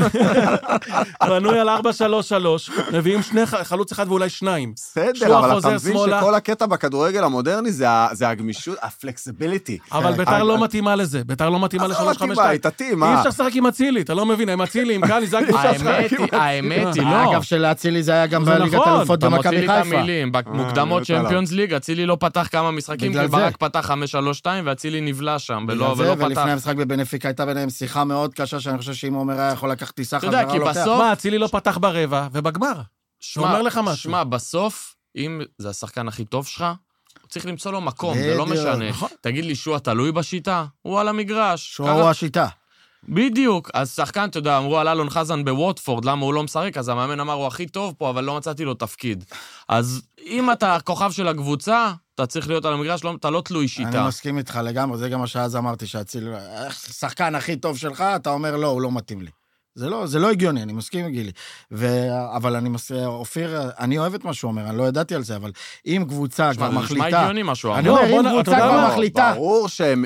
בנוי על 4-3-3, מביאים חלוץ אחד ואולי שניים. בסדר, אבל אתה מבין שכל הקטע בכדורגל המודרני זה הגמישות, הפלקסיביליטי. אבל ביתר לא מתאימה לזה, ביתר לא מתאימה ל-3-5-2. אי אפשר לשחק עם אצילי, אתה לא מבין, עם אצילי, עם גלי, זה הקבוצה שלך. האמת היא, לא. אגב, שלאצילי זה היה גם בליגת אלופות במכבי חיפה. במוקדמות צ'מפיונס ליג, אצילי לא פתח כמה משחקים, כי ברק פתח 5-3-2, ואצילי נבלע שם, ולא פתח. ולפני המשחק בבנפיקה הייתה ביניהם שיחה מאוד קשה, שאני חושב שאם עומר היה יכול לקחת טיסה חזרה, כי בסוף... מה, אצילי לא פתח ברבע, ובגמר. אומר לך משהו. שמע, בסוף, אם זה השחקן הכי טוב שלך, צריך למצוא לו מקום, זה לא משנה. תגיד לי, שועה תלוי בשיטה? הוא על המגרש. שועה הוא השיטה. בדיוק, אז שחקן, אתה יודע, אמרו על אלון חזן בווטפורד, למה הוא לא משחק, אז המאמן אמר, הוא הכי טוב פה, אבל לא מצאתי לו תפקיד. אז אם אתה כוכב של הקבוצה, אתה צריך להיות על המגרש, אתה לא תלוי שיטה. אני מסכים איתך לגמרי, זה גם מה שאז אמרתי, שחקן הכי טוב שלך, אתה אומר, לא, הוא לא מתאים לי. זה לא הגיוני, אני מסכים עם גילי. אבל אני מסכים, אופיר, אני אוהב את מה שהוא אומר, אני לא ידעתי על זה, אבל אם קבוצה כבר מחליטה... נשמע הגיוני מה שהוא אמר. אני אומר, אם קבוצה כבר מחליטה... ברור שהם...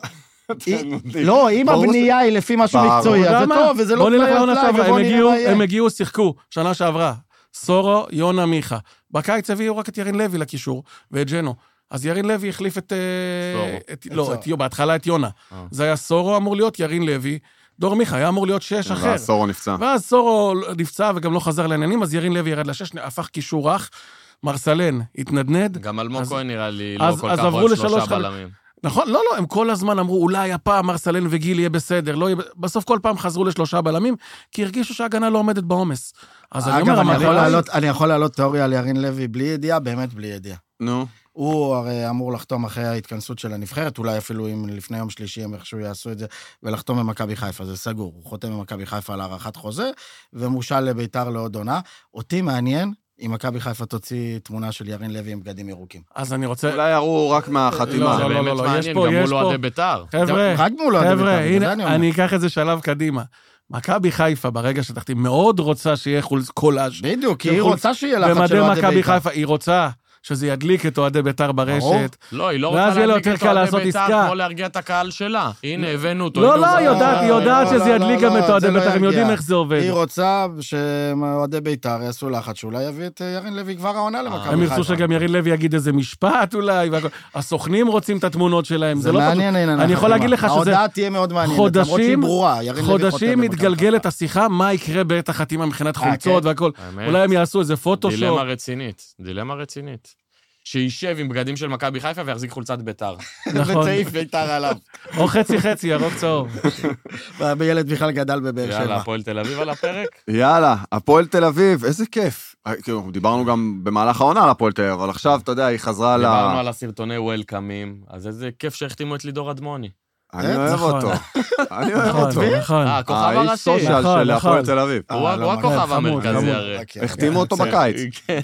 לא, אם הבנייה היא לפי משהו מקצועי, אז זה טוב, וזה לא... בוא נלך לעונה שעברה, הם הגיעו, שיחקו, שנה שעברה. סורו, יונה, מיכה. בקיץ הביאו רק את ירין לוי לקישור, ואת ג'נו. אז ירין לוי החליף את... לא, בהתחלה את יונה. זה היה סורו אמור להיות, ירין לוי, דור מיכה, היה אמור להיות 6 אחר. ואז סורו נפצע. ואז סורו נפצע וגם לא חזר לעניינים, אז ירין לוי ירד ל6, הפך קישור רך, מרסלן התנדנד. גם אלמוג כהן נראה לי לא כל כך עוד 3 בלמים. נכון, לא, הם כל הזמן אמרו, אולי הפעם מרסלן וגיל יהיה בסדר, בסוף כל פעם חזרו ל3 בלמים, כי הרגישו שההגנה לא עומדת בעומס. אז אני אומר, אני יכול להעלות תיאוריה על ירין לוי בלי ידיעה, באמת בלי ידיעה. נו. הוא הרי אמור לחתום אחרי ההתכנסות של הנבחרת, אולי אפילו אם לפני יום שלישי הם איכשהו יעשו את זה, ולחתום במכבי חיפה, זה סגור. הוא חותם במכבי חיפה על הארכת חוזה, ומושל לביתר לעוד עונה. אותי מעניין אם מכבי חיפה תוציא תמונה של ירין לוי עם בגדים ירוקים. אז אני רוצה... אולי יראו רק מהחתימה. זה באמת מעניין, גם מול אוהדי ביתר. חבר'ה, הנה, אני אקח את זה שלב קדימה. מכבי חיפה, ברגע שתחתים, מאוד רוצה שיהיה קולאז'. בדיוק, כי היא רוצה שיהיה לחץ של אוהדי ביתר. היא רוצה שזה ידליק את אוהדי ביתר ברשת. לא, היא לא רוצה להדליק את אוהדי ביתר כמו להרגיע את הקהל שלה. הנה, הבאנו אותו. לא, היא יודעת שזה ידליק גם את אוהדי ביתר, הם יודעים איך זה עובד. היא רוצה שאוהדי ביתר יעשו לחץ, שאולי יביא את ירין לוי כבר העונה למכבי חיפה. הם ירצו שגם ירין לוי יגיד איזה משפט אולי, הסוכנים רוצים את התמונות שלהם. זה מעניין, אני יכול להגיד לך שזה... ההודעה תהיה מאוד מעניינת, למרות שהיא ברורה. חודשים מתגלגלת השיחה, מה יקרה בעת החתימה מבחינת חולצות והכל. אולי הם יעשו איזה פוטושופ. דילמה רצינית. שישב עם בגדים של מכבי חיפה ויחזיק חולצת ביתר. נכון. וצעיף ביתר עליו. או חצי, ירוק צהוב. בילד בכלל גדל בבאר שבע. יאללה, הפועל תל אביב על הפרק? יאללה, הפועל תל אביב, איזה כיף. דיברנו גם במהלך העונה על הפועל תל אביב, אבל עכשיו, אתה יודע, היא חזרה דיברנו על הסרטוני וולקאמים, אז איזה כיף שהחתימו את לידור אדמוני. אני אוהב אותו. אני אוהב אותו. הכוכב הראשי. האיש סושיאל של הפועל תל אביב. הוא הכוכב המרכזי הרי. החתימו אותו בקיץ.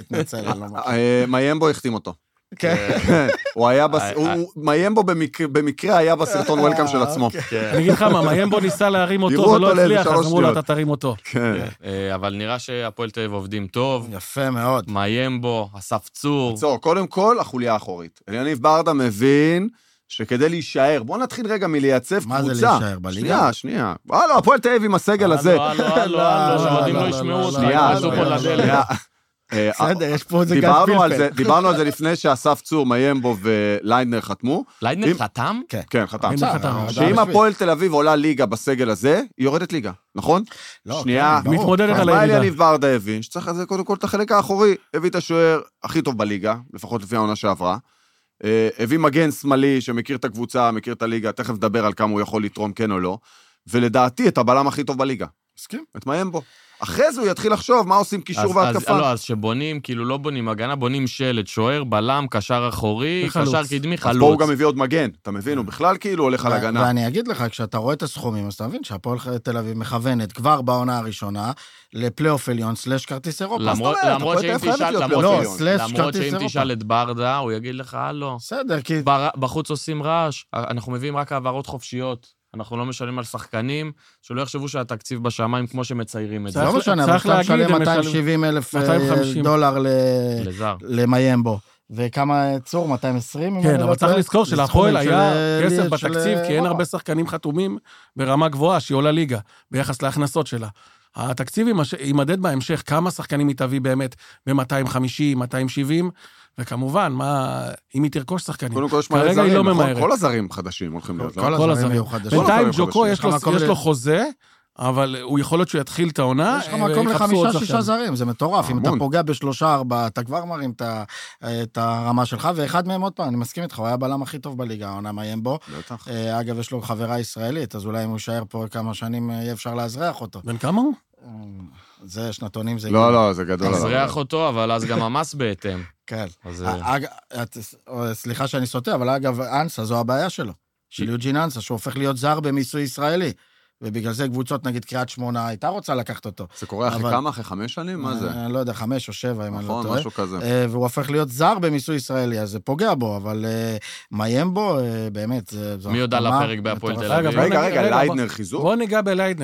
מיימבו החתים אותו. הוא היה, מיימבו במקרה היה בסרטון וולקאם של עצמו. אני אגיד לך מה, מיימבו ניסה להרים אותו ולא הצליח, אז אמרו לו, אתה תרים אותו. אבל נראה שהפועל תל אביב עובדים טוב. יפה מאוד. מיימבו, אסף צור. קודם כל, החוליה האחורית. אליניב ברדה מבין שכדי להישאר, בואו נתחיל רגע מלייצב קבוצה. מה זה להישאר? בליגה? שנייה. לא, הפועל תל אביב עם הסגל הזה. לא, שעודים לא ישמעו אותך. שנייה. בסדר, יש פה איזה גל פלפל. דיברנו על זה לפני שאסף צור, מיימבו וליידנר חתמו. ליידנר חתם? כן, חתם. שאם הפועל תל אביב עולה ליגה בסגל הזה, היא יורדת ליגה, נכון? שנייה. מתמודדת על הירידה. אליניב ברדה הבין שצריך את זה קודם כל את החלק האחורי. הביא את השוער הכי טוב בליגה, לפחות לפי העונה שעברה. הביא מגן שמאלי שמכיר את הקבוצה, מכיר את הליגה, תכף נדבר על כמה הוא יכול לתרום כן או לא, ולדעתי את הבלם הכי טוב בליגה. מסכים. את מיימבו. אחרי זה הוא יתחיל לחשוב מה עושים קישור והתקפה. לא, אז שבונים, כאילו לא בונים הגנה, בונים שלט, שוער, בלם, קשר אחורי, קשר קדמי, חלוץ. אז פה הוא גם מביא עוד מגן, אתה מבין? הוא בכלל כאילו הולך על הגנה. ואני אגיד לך, כשאתה רואה את הסכומים, אז אתה מבין שהפועל תל אביב מכוונת כבר בעונה הראשונה, לפלייאוף עליון, סלש כרטיס אירופה. למרות שאם תשאל את ברדה, הוא יגיד לך, לא. בסדר, כי... בחוץ עושים רעש, אנחנו מביאים רק העברות חופשיות, אנחנו לא משלמים על שחקנים, שלא יחשבו שהתקציב בשמיים כמו שמציירים את זה. לא משנה, אבל אתה משלם 270,000 דולר למיימבו. וכמה צור, 220? כן, אבל צריך לזכור שלהפועל היה כסף בתקציב, כי אין הרבה שחקנים חתומים ברמה גבוהה, שהיא עולה ליגה, ביחס להכנסות שלה. התקציב יימדד בהמשך, כמה שחקנים היא תביא באמת ב-250, 270, וכמובן, אם היא תרכוש שחקנים. קודם כל יש מלא זרים, נכון? כל הזרים חדשים הולכים להיות. כל הזרים יהיו חדשים. בינתיים ג'וקו יש לו חוזה, אבל הוא יכול להיות שהוא יתחיל את העונה. יש לך מקום ל5-6 זרים, זה מטורף. אם אתה פוגע ב3-4, אתה כבר מרים את הרמה שלך, ואחד מהם עוד פעם, אני מסכים איתך, הוא היה הבלם הכי טוב בליגה, העונה מיים בו. אגב, יש לו חברה ישראלית, אז אולי אם הוא יישאר פה כמה שנים, יהיה אפשר להזרח אותו. בן כמה הוא? זה שנתונים, זה... לא, זה גדול. להזרח אותו, אבל אז גם המס בהתאם. כן. סליחה שאני סוטה, אבל אגב, אנסה, זו הבעיה שלו. של יוג'ין אנסה, שהוא הופך להיות זר במיסוי ישראלי. ובגלל זה קבוצות, נגיד קריית שמונה, הייתה רוצה לקחת אותו. זה קורה אחרי כמה? אחרי 5 שנים? מה זה? אני לא יודע, 5 או 7, אם אני לא טועה. נכון, משהו כזה. והוא הופך להיות זר במיסוי ישראלי, אז זה פוגע בו, אבל מיים בו, באמת, מי יודע לפרק בהפועל תל אביב? רגע, ליידנר חיזוק? בוא ניגע בליידנר,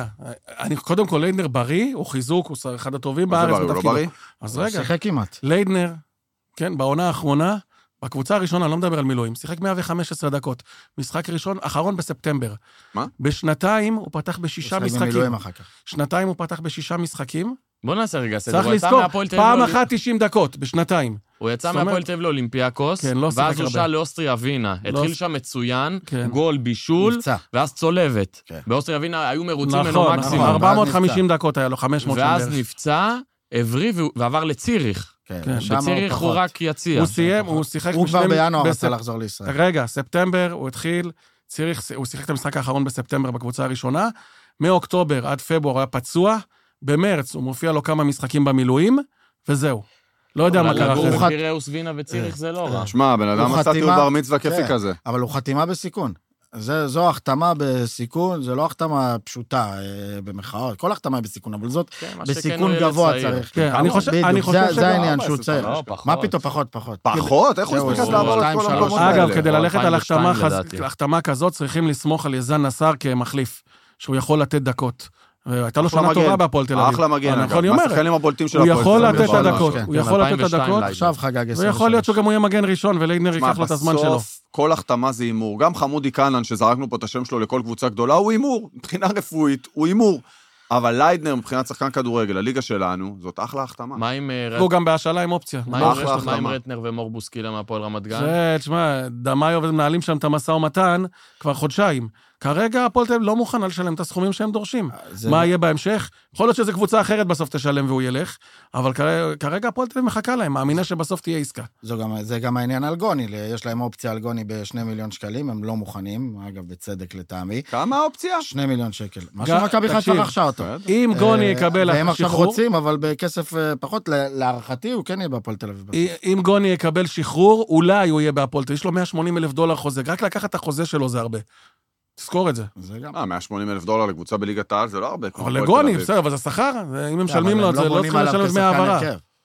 קודם כל, ליידנר בריא, הוא חיזוק, הוא אחד הטובים בארץ. הוא לא בריא? אז רגע. שיחק כמעט. ליידנר, כן, בעונה האחרונה, בקבוצה הראשונה, לא מדבר על מילואים, שיחק 115 דקות. משחק ראשון, אחרון בספטמבר. מה? בשנתיים הוא פתח ב6 משחקים. שנתיים הוא פתח ב6 משחקים. בוא נעשה רגע סדר. צריך לזכור, פעם אחת 90 דקות, בשנתיים. הוא יצא מהפועל תל אביב לאולימפיאקוס, ואז הוא שאל לאוסטריה ווינה. התחיל שם מצוין, גול, בישול, ואז צולבת. באוסטריה ווינה היו מרוצים ממנו מקסימום. 450 דקות היה לו, 500 שם ואז נפצע, הבריא ועבר לציריך. בציריך הוא רק יציע. הוא סיים, הוא שיחק... הוא כבר בינואר רצה לחזור לישראל. רגע, ספטמבר, הוא התחיל, הוא שיחק את המשחק האחרון בספטמבר בקבוצה הראשונה, מאוקטובר עד פברואר היה פצוע, במרץ הוא מופיע לו כמה משחקים במילואים, וזהו. לא יודע מה קרה אחרי זה. פיראוס ווינה וציריך זה לא רע. שמע, בן אדם עשה טיול בר מצווה כיפי כזה. אבל הוא חתימה בסיכון. זו החתמה בסיכון, זה לא החתמה פשוטה במחאות, כל החתמה היא בסיכון, אבל זאת בסיכון גבוה צריך. אני חושב זה העניין שהוא צריך. מה פתאום פחות? פחות? איך הוא הספיק לעבור את כל המקומות האלה? אגב, כדי ללכת על החתמה כזאת, צריכים לסמוך על יזן נסר כמחליף, שהוא יכול לתת דקות. הייתה לו שנה טובה בהפועל תל אביב. אחלה מגן, אגב. מהשחקנים הבולטים של הוא הפועל. יכול לתת את הדקות. הוא יכול לתת את הדקות. עכשיו חגג 23. ויכול להיות שהוא גם יהיה מגן ראשון, וליידנר ייקח לו את הזמן שלו. בסוף, כל החתמה זה אימור. גם חמודי קנן, שזרקנו פה את השם שלו לכל קבוצה גדולה, הוא אימור. מבחינה רפואית, הוא אימור. אבל ליידנר, מבחינת שחקן כדורגל, הליגה שלנו, זאת אחלה החתמה. מה עם... הוא גם בהשאלה עם אופציה. מה עם רטנר ומור בוסקילה מהפועל רמת גן? זה, תשמע, דמאיו ומנהלים שם את המשא ומתן כבר חודשיים. כרגע הפועל תל אביב לא מוכן לשלם את הסכומים שהם דורשים. מה יהיה בהמשך? יכול להיות שזו קבוצה אחרת בסוף תשלם והוא ילך, אבל כרגע הפועל תל אביב מחכה להם, מאמינה שבסוף תהיה עסקה. זה גם העניין על גוני, יש להם אופציה על גוני ב2 מיליון שקלים, הם לא מוכנים, אגב, בצדק לטעמי. כמה האופציה? 2 מיליון שקל. מה שמכבי חיפה רכשה אותו. אם גוני יקבל שחרור... והם עכשיו רוצים, אבל בכסף פחות, להערכתי, הוא כן יהיה בהפועל תל אביב. אם גוני יקבל שחרור, אולי הוא יהיה בהפועל תל אביב. יש לו 180,000 דולר חוזה, רק לקחת את החוזה שלו זה הרבה. תזכור את זה. זה גם. 180,000 דולר לקבוצה בליגת העל, זה לא הרבה. אבל לגוני, בסדר, אבל זה שכר, אם הם משלמים לו את זה, לא צריכים לשלם דמי העברה.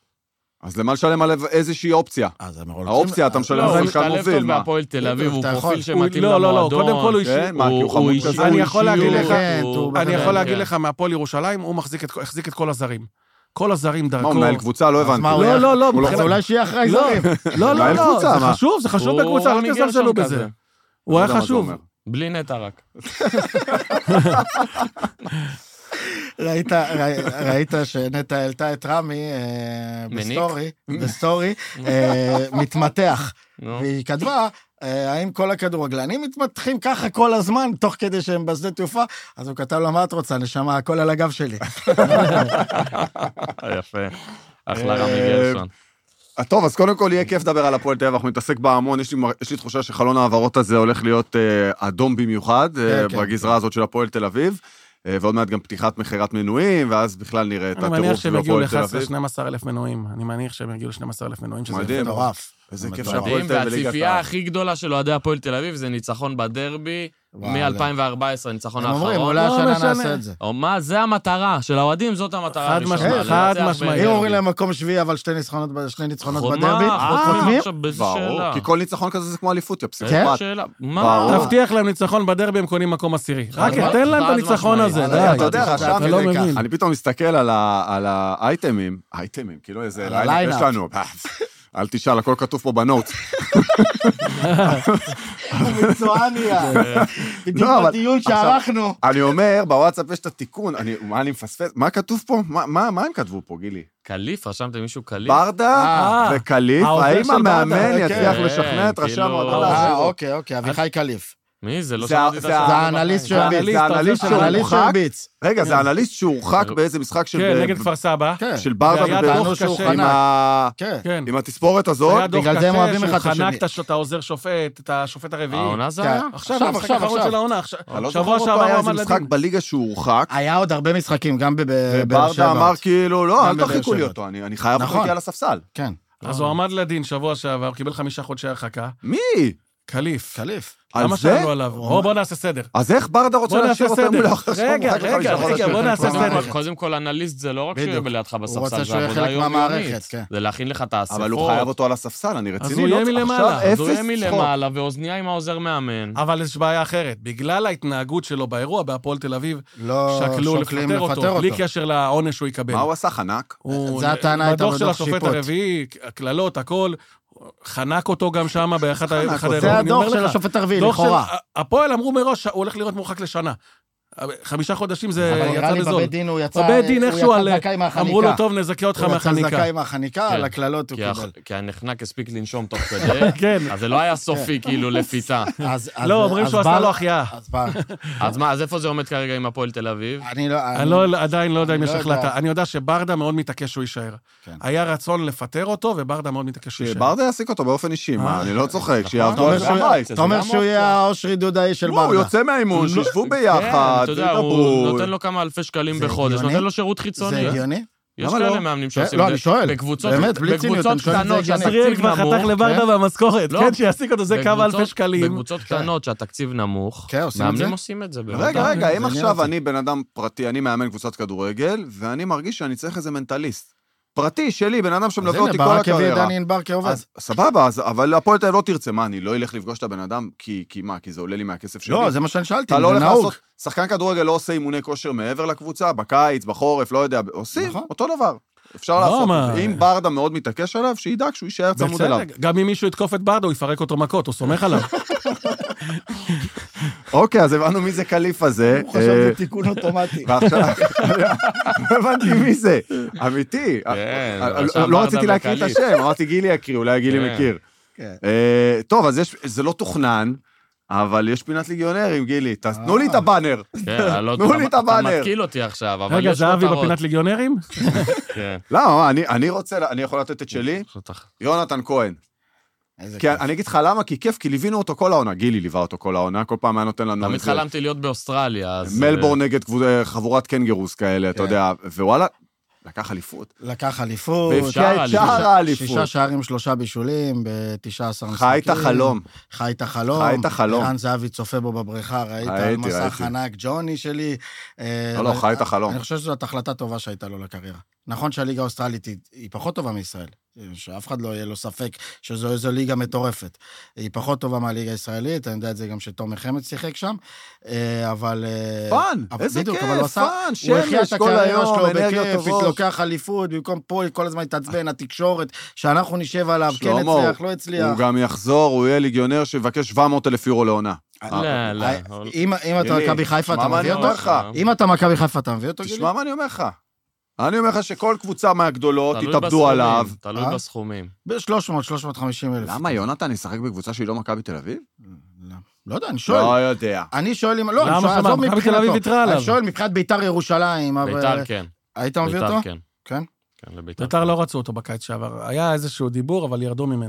אז למה לשלם עליו איזושהי אופציה? האופציה, אתה משלם על שחקן מוביל. הוא בהפועל תל אביב, הוא פרופיל שמתאים למועדון. לא, קודם כל הוא אישי. אני יכול להגיד לך, מהפועל ירושלים, הוא החזיק את כל הזרים. כל הזרים דרכו. מה, הוא מנהל קבוצה? לא הבנתי. לא. אולי שיהיה אחראי זרים. לא, זה חשוב בקבוצה, לא תזלזלו בזה. הוא היה חשוב. בלי נטע רק. ראית שנטע העלתה את רמי בסטורי, מתמתח, והיא כתבה, האם כל הכדורגלנים מתמתחים ככה כל הזמן, תוך כדי שהם בשדה תעופה, אז הוא כתב לו, מה את רוצה, נשמה, הכל על הגב שלי. יפה, אחלה רמי גרשון. טוב, אז קודם כל יהיה כיף לדבר על הפועל תל אביב, אנחנו נתעסק בהמון, יש לי תחושה שחלון העברות הזה הולך להיות אדום במיוחד, בגזרה הזאת של הפועל תל אביב. ועוד מעט גם פתיחת מחירת מנויים, ואז בכלל נראה את הטירוף של הפועל תל אביב. אני מניח שהם יגיעו ל-12,000 מנויים. אני מניח שהם יגיעו ל-12,000 מנויים, שזה מטורף. איזה כיף שהפועל תל אביב. והציפייה הכי גדולה של אוהדי הפועל תל אביב זה ניצחון בדרבי, מ-2014, ניצחון האחרון. הם אומרים, אולי השנה נעשה את זה. או מה, זה המטרה של האוהדים, זאת המטרה. חד משמעית. אם אומרים להם מקום שביעי, אבל שני ניצחונות בדרבי, חותמים? ברור, כי כל ניצחון כזה זה כמו אליפות, יפסיק. תבטיח להם ניצחון בדרבי, הם קונים מקום עשירי. רק תן להם את הניצחון הזה. אתה יודע, אני פתאום מסתכל על האייטמים, כאילו איזה ליינאפ יש לנו. אל תשאל, הכל כתוב פה בנוט. מצואניה. בדיוק בדיון שערכנו. אני אומר, בוואטסאפ יש את התיקון, מה אני מפספס? מה כתוב פה? מה הם כתבו פה, גילי? קליף, רשמתם מישהו קליף? ברדה וקליף, האם המאמן יצליח לשכנע את ראשי המועדון? אוקיי, אביחי קליף. מי? זה לא שמעתי את השם. זה האנליסט שהורחק. רגע, זה האנליסט שהורחק באיזה משחק של... כן, נגד כפר סבא. של ברדה עם התספורת הזאת. בגלל זה הם אוהבים אחד את שהוא השני. חנק את העוזר שופט, את השופט הרביעי. העונה זה היה? עכשיו, המשחק האחרון של העונה. לא זוכר אותו, היה איזה משחק בליגה שהוא הורחק. היה עוד הרבה משחקים, גם בבאר שבע. וברדה אמר כאילו, לא, אל תרחיקו לי אותו, אני חייב להגיע לספסל. כן. אז הוא עמד לדין שבוע שעבר, קיבל 5 חודשי הרחקה. מי? קליף. למה שאלנו עליו? בוא נעשה סדר. אז איך ברדה רוצה להשאיר אותו מול האחר? רגע, בוא נעשה סדר. קודם כל, אנליסט זה לא רק שהוא יהיה לידך בספסל, הוא רוצה שהוא יהיה חלק מהמערכת, כן. זה להכין לך את האספות. אבל הוא חייב אותו על הספסל, אני רציני. אז הוא יהיה מלמעלה. אז הוא יהיה מלמעלה, ואוזניה עם העוזר מאמן. אבל יש בעיה אחרת. בגלל ההתנהגות שלו באירוע, בהפועל תל אביב, שקלו שוקלים לפטר אותו, בלי קשר לעונש שהוא יקבל. מה הוא עשה? חנק? זה הטענה הייתה בדוח של השופט הרביעי, הקללות, הכל, חנק אותו גם שם באחד האירועים. זה הדוח של השופט הרביעי, לכאורה. הפועל אמרו מראש, הוא הולך להיות מורחק לשנה. 5 חודשים זה יצא בזול. בבית דין הוא יצא בבית דין איכשהו זכאי מהחניקה. אמרו לו, טוב, נזכה אותך מהחניקה. הוא יצא זכאי מהחניקה, על הכללות הוא קיבל. כי הנחנק הספיק לנשום תוך כדי, אז זה לא היה סופי כאילו לפיתה. לא, אומרים שהוא עשה לו החייאה. אז מה, אז איפה זה עומד כרגע עם הפועל תל אביב? אני עדיין לא יודע אם יש החלטה. אני יודע שברדה מאוד מתעקש שהוא יישאר. היה רצון לפטר אותו, וברדה מאוד מתעקש שהוא יישאר. ברדה יעסיק אותו באופן אישי, אני לא צוחק, שיעבדו על הבית. אתה אומר שהוא יהיה האושרי דודאי של ברדה. הוא יוצא מהאימון, שישבו ביחד, הוא נותן לו כמה אלפי שקלים בחודש, נותן לו שירות חיצוני. זה הגיוני? יש כאלה מאמנים שעושים את זה. לא, אני שואל. בקבוצות קטנות שהתקציב כבר חתך לברדה והמשכורת, כן, שיעסיק אותו, זה כמה אלפי שקלים. בקבוצות קטנות שהתקציב נמוך, מאמנים עושים את זה. רגע, אם עכשיו אני בן אדם פרטי, אני מאמן קבוצת כדורגל, ואני מרגיש שאני צריך איזה מנטליסט. פרטי שלי, בן אדם שמלווה אותי כל הקריירה. אז סבבה, אבל הפועל תל אביב לא תרצה, מה, אני לא אלך לפגוש את הבן אדם, כי מה, כי זה עולה לי מהכסף שלי. לא, זה מה שאני שאלתי, אתה לא הולך לעשות, שחקן כדורגל לא עושה אימוני כושר מעבר לקבוצה, בקיץ, בחורף, לא יודע, עושים אותו דבר. אפשר לעשות. אם ברדה מאוד מתעקש עליו, שידע כשהוא יישאר צמוד אליו. גם אם מישהו יתקוף את ברדה, הוא יפרק אותו מכות, הוא סומך עליו. אוקיי, אז הבנו מי זה קליף הזה. הוא חשב זה תיקון אוטומטי. ועכשיו, הבנתי מי זה, אמיתי. לא רציתי להקריא את השם, אמרתי גילי יקריא, אולי גילי מכיר. טוב, אז זה לא תוכנן, אבל יש פינת ליגיונרים, גילי. תנו לי את הבאנר. תנו לי את הבאנר. אתה מתקיל אותי עכשיו, אבל רגע, יש זהבי מטרות. בפינת ליגיונרים? לא, אני רוצה, אני יכול לתת את שלי? יונתן כהן. כי אני אגיד לך למה, כי כיף, כי ליווינו אותו כל העונה, גילי ליווה אותו כל העונה, כל פעם היה נותן לנו... תמיד חלמתי להיות באוסטרליה, אז... מלבורן נגד חבורת קנגרוס כאלה, אתה יודע, ווואלה, לקח אליפות. לקח אליפות. והפקיע את שער האליפות. 6 שערים, 3 בישולים, ב-19 משחקים. חי את החלום. חי את החלום. חי את החלום. ערן זהבי צופה בו בבריכה, ראית על מסך ענק ג'וני שלי. לא, חי את החלום. אני חושב שזאת החלטה טובה שהייתה לו לקריירה. נכון שהליגה האוסטרלית היא פחות טובה מישראל, שאף אחד לא יהיה לו ספק שזו איזו ליגה מטורפת. היא פחות טובה מהליגה הישראלית, אני יודע את זה גם שתומר חמד שיחק שם, אבל... פן, איזה כיף, פן, שמש, כל היום, אנרגיות טובות. לוקח אליפות, במקום פה כל הזמן יתעצבן, התקשורת, שאנחנו נשב עליו, כן הצליח, לא הצליח. הוא גם יחזור, הוא יהיה ליגיונר שיבקש 700,000 יורו לעונה. לא. אם אתה מכבי חיפה, אתה מביא אותו? אם אתה מכבי חיפה, אתה מביא אותו? תשמע מה אני אומר לך. אני אומר לך שכל קבוצה מהגדולות יתאבדו עליו. תלוי בסכומים. ב-300-350 אלף. למה יונתן ישחק בקבוצה שהיא לא מכבי תל אביב? לא יודע, אני שואל. לא יודע. אני שואל אם... לא, למה מכבי תל אביב ויתרה עליו? אני שואל מבחינת ביתר ירושלים. ביתר כן. היית מביא אותו? כן. כן? ביתר לא רצו אותו בקיץ שעבר. היה איזשהו דיבור, אבל ירדו ממנו.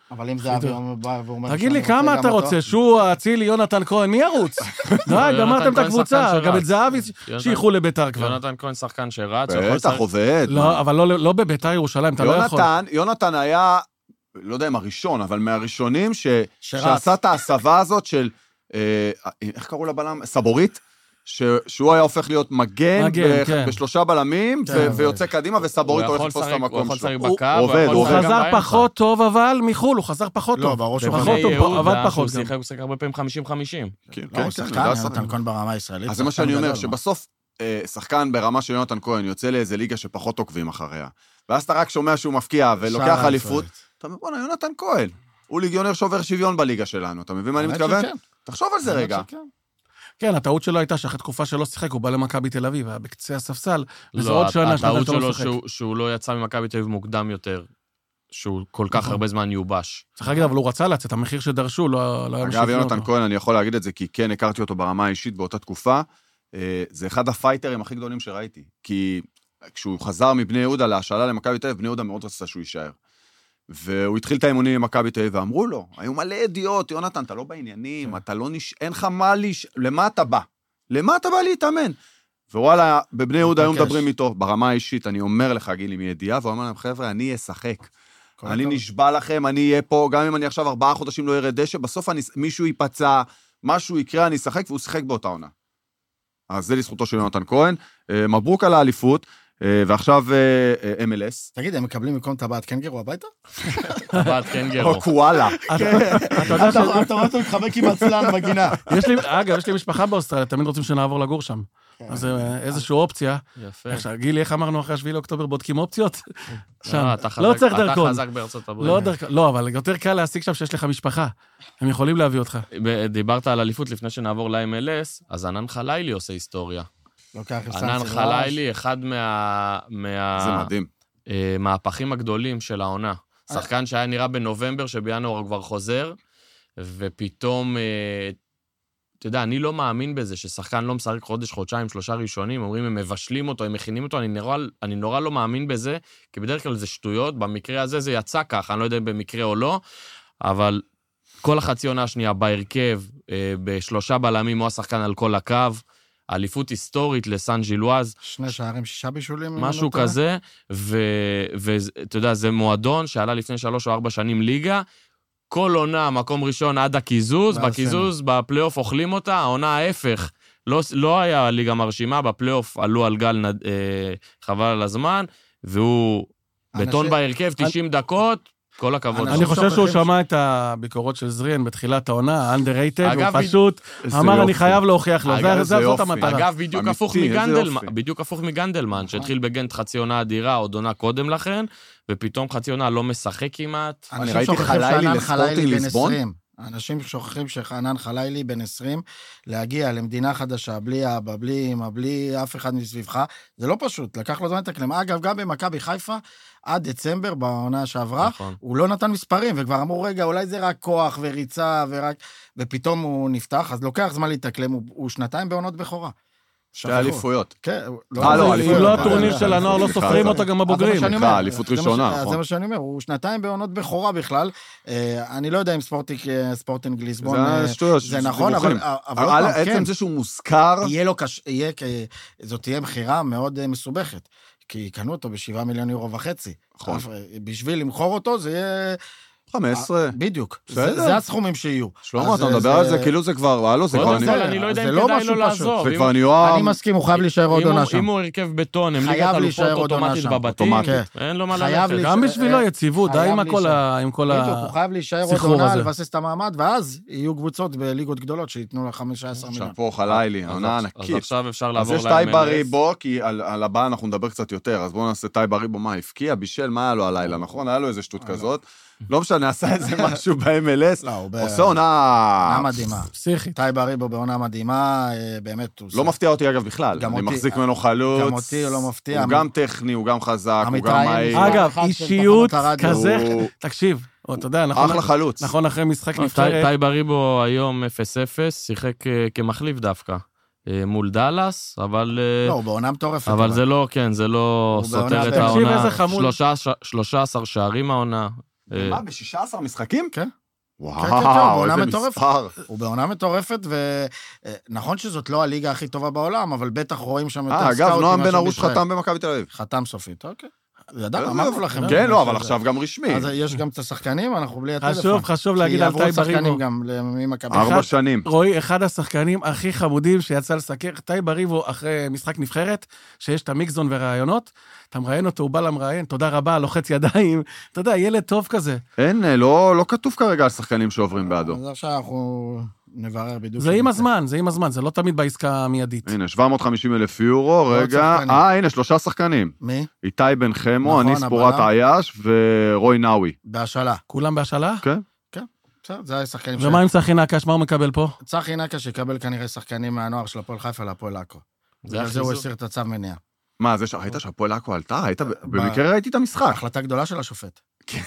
אבל אם זה אבי בא ואומר... תגיד לי, כמה אתה רוצה? שהוא, אצילי, יונתן כהן, מי ירוץ? די, גמרתם את הקבוצה, גם את זהבי שייכו לביתר כבר. יונתן כהן שחקן שרץ. בטח עובד. לא, אבל לא בביתר ירושלים, אתה לא יכול. יונתן היה, לא יודע אם הראשון, אבל מהראשונים שעשה את ההסבה הזאת של, איך קראו לבלם? סבורית? שהוא היה הופך להיות מגן בשלושה בלמים, ויוצא קדימה, וסבורית הולך לתפוס את המקום שלו. הוא חזר פחות טוב, אבל מחול, הוא חזר פחות טוב. הוא עבד פחות. הוא שיחק הרבה פעמים 50-50. הוא שחקן, יונתן כהן ברמה הישראלית. אז זה מה שאני אומר, שבסוף שחקן ברמה של יונתן כהן יוצא לאיזה ליגה שפחות עוקבים אחריה, ואז אתה רק שומע שהוא מפקיע ולוקח אליפות, אתה אומר, בוא'נה, יונתן כהן, הוא ליגיונר שעובר שוויון בליגה שלנו, אתה מבין מה אני מתכוון? תחשוב על זה רגע. כן, הטעות שלו הייתה שאחרי תקופה שלא שיחק, הוא בא למכבי תל אביב, היה בקצה הספסל, וזה לא, עוד שנה הטעות שלו שהוא לא יצא ממכבי תל אביב מוקדם יותר, שהוא כל כך הרבה זמן יובש. צריך להגיד, אבל הוא רצה לצאת, המחיר שדרשו, לא היה משהו. אגב, יונתן כהן, אני יכול להגיד את זה, כי כן הכרתי אותו ברמה האישית באותה תקופה, זה אחד הפייטרים הכי גדולים שראיתי, כי כשהוא חזר מבני יהודה להשאלה למכבי תל אביב, בני יהודה מאוד רצה שהוא יישאר. והוא התחיל את האימונים עם מכבי תל אביב, ואמרו לו, היו מלא ידיעות, יונתן, אתה לא בעניינים, אתה לא אין לך מה למה אתה בא? למה אתה בא להתאמן? ווואלה, בבני יהודה היו מדברים איתו, ברמה האישית, אני אומר לך, גילי, מידיעה, והוא אומר להם, חבר'ה, אני אשחק. אני נשבע לכם, אני אהיה פה, גם אם אני עכשיו 4 חודשים לא ירד דשא, בסוף מישהו ייפצע, משהו יקרה, אני אשחק, והוא שיחק באותה עונה. אז זה לזכותו של יונתן כהן. מברוק על האליפות, ועכשיו MLS. תגיד, הם מקבלים מקום טבעת קנגרו הביתה? טבעת קנגרו. או קואלה. אתה רואה אותו מתחבק עם עצלן בגינה. אגב, יש לי משפחה באוסטרליה, תמיד רוצים שנעבור לגור שם. אז איזושהי אופציה. יפה. גילי, איך אמרנו אחרי 7 לאוקטובר, בודקים אופציות? לא צריך דרכון. אתה חזק בארצות הברית. לא, אבל יותר קל להשיג שם שיש לך משפחה. הם יכולים להביא אותך. דיברת על אליפות לפני שנעבור ל-MLS, אז ענן חלילי עושה היסטוריה. ענן חלילי, אחד מהמהפכים הגדולים של העונה. שחקן שהיה נראה בנובמבר, שבינואר הוא כבר חוזר, ופתאום, אתה יודע, אני לא מאמין בזה, ששחקן לא משחק חודש, חודשיים, 3 ראשונים, אומרים, הם מבשלים אותו, הם מכינים אותו, אני נורא לא מאמין בזה, כי בדרך כלל זה שטויות, במקרה הזה זה יצא ככה, אני לא יודע אם במקרה או לא, אבל כל החצי עונה השנייה בהרכב, ב3 בלמים, הוא השחקן על כל הקו, אליפות היסטורית לסן ג'ילואז. 2 שערים, 6 בישולים. משהו כזה, ואתה יודע, זה מועדון שעלה לפני 3 או 4 שנים ליגה, כל עונה, מקום ראשון עד הכיזוז, בכיזוז, בפלייאוף אוכלים אותה, העונה ההפך, לא היה ליגה מרשימה, בפלייאוף עלו על גל חבל על הזמן, והוא בטון בהרכב 90 דקות, כל הכבוד. אני חושב שהוא שמע את הביקורות של זריאן בתחילת העונה, אנדררייטד, הוא פשוט אמר, אני חייב להוכיח לו, זאת המטרה. אגב, בדיוק הפוך מגנדלמן, שהתחיל בגנט חצי עונה אדירה, עוד עונה קודם לכן, ופתאום חצי עונה לא משחק כמעט. אני ראיתי חלילי לספורטינג ליסבון. אנשים שוכחים שחנן חלילי בן 20, להגיע למדינה חדשה, בלי אבא, בלי אמא, בלי אף אחד מסביבך, זה לא פשוט, לקח לו זמן לתקלם. אגב, גם במכבי חיפה, עד דצמבר, בעונה שעברה, הוא לא נתן מספרים, וכבר אמרו, רגע, אולי זה רק כוח וריצה, ופתאום הוא נפתח, אז לוקח זמן להתקלם, הוא 2 בעונות בכורה. 2 אליפויות. כן. לא הטורניר של הנוער, לא סופרים אותו גם הבוגרים. אליפות ראשונה. זה מה שאני אומר, הוא 2 בעונות בכורה בכלל. אני לא יודע אם ספורטינג ליסבון זה נכון, אבל עצם זה שהוא מוזכר, זאת תהיה מחירה מאוד מסובכת, כי קנו אותו ב7.5 מיליון יורו. נכון. בשביל למכור אותו זה יהיה 15. בדיוק. זה הסכומים שיהיו. שלמה, אתה מדבר על זה כאילו זה כבר, זה כבר אני לא יודע אם כדאי לו לעזוב. זה כבר נראה... אני מסכים, הוא חייב להישאר עוד עונה שם. אם הוא הרכב בטון, הם ליגת אלופות אוטומטית בבתים, אין לו מה ללכת. גם בשבילו יציבות, די עם כל בדיוק, הוא חייב להישאר עוד עונה, לבסס את המעמד, ואז יהיו קבוצות בליגות גדולות שייתנו לה 15 מיליון. שפה חלילי, עונה ענקית. אז עכשיו אפשר לעבור אז יש טייבה ריבו, כי על הבא אנחנו נדבר קצת יותר, אז בואו נעשה טייבה ריבו, מה, הפקיע, בישל, מה היה לו הלילה, נכון? היה לו איזה שטות כזאת. לא משנה, עשה איזה משהו ב-MLS, עושה עונה מדהימה. טייבה ריבו בעונה מדהימה, באמת. לא מפתיע אותי אגב בכלל, אני מחזיק ממנו חלוץ. גם אותי הוא לא מפתיע. הוא גם טכני, הוא גם חזק, הוא גם מהיר. אגב, אישיות כזה, תקשיב, אתה יודע, אחלה חלוץ. נכון אחרי משחק נבחרת. טייבה ריבו היום 0-0, שיחק כמחליף דווקא. מול דלס, אבל... לא, הוא בעונה מטורפת. אבל זה לא, כן, זה לא סותר את העונה. 13 שערים העונה, מה, ב-16 משחקים? כן. וואו, איזה מספר. הוא בעונה מטורפת, ונכון שזאת לא הליגה הכי טובה בעולם, אבל בטח רואים שם יותר סקאוטים. אגב, נועם בן ארוש חתם במכבי תל אביב. חתם סופית, אוקיי. ידע, אמרנו לכם. כן, לא, אבל עכשיו גם רשמי. אז יש גם את השחקנים, אנחנו בלי הטלפון. חשוב להגיד על טייב בריבו. 4 שנים. רואי, אחד השחקנים הכי חמודים שיצא לסקר, טייב בריבו אחרי משחק נבחרת, שיש את המיקזון ורעיונות, אתה מראיין אותו, הוא בא למראיין, תודה רבה, לוחץ ידיים, אתה יודע, ילד טוב כזה. אין, לא כתוב כרגע על שחקנים שעוברים בעדו. אז עכשיו אנחנו נברר בדיוק. זה עם הזמן, זה לא תמיד בעסקה המיידית. הנה, 750,000 יורו, רגע. הנה, 3 שחקנים. מי? איתי בן חמו, אני ספורת עייש ורוי נאווי. בהשאלה. כולם בהשאלה? כן. כן, זה השחקנים ומה עם צחי נקש, מה הוא מקבל פה? צחי נקש יקבל כנראה שחקנים מהנוער של הפועל חיפה להפועל עכו. זה הוא הסיר את הצו מניעה. מה, ראית שהפועל עכו עלתה? במקרה ראיתי את המשחק. החלטה גדולה של השופט.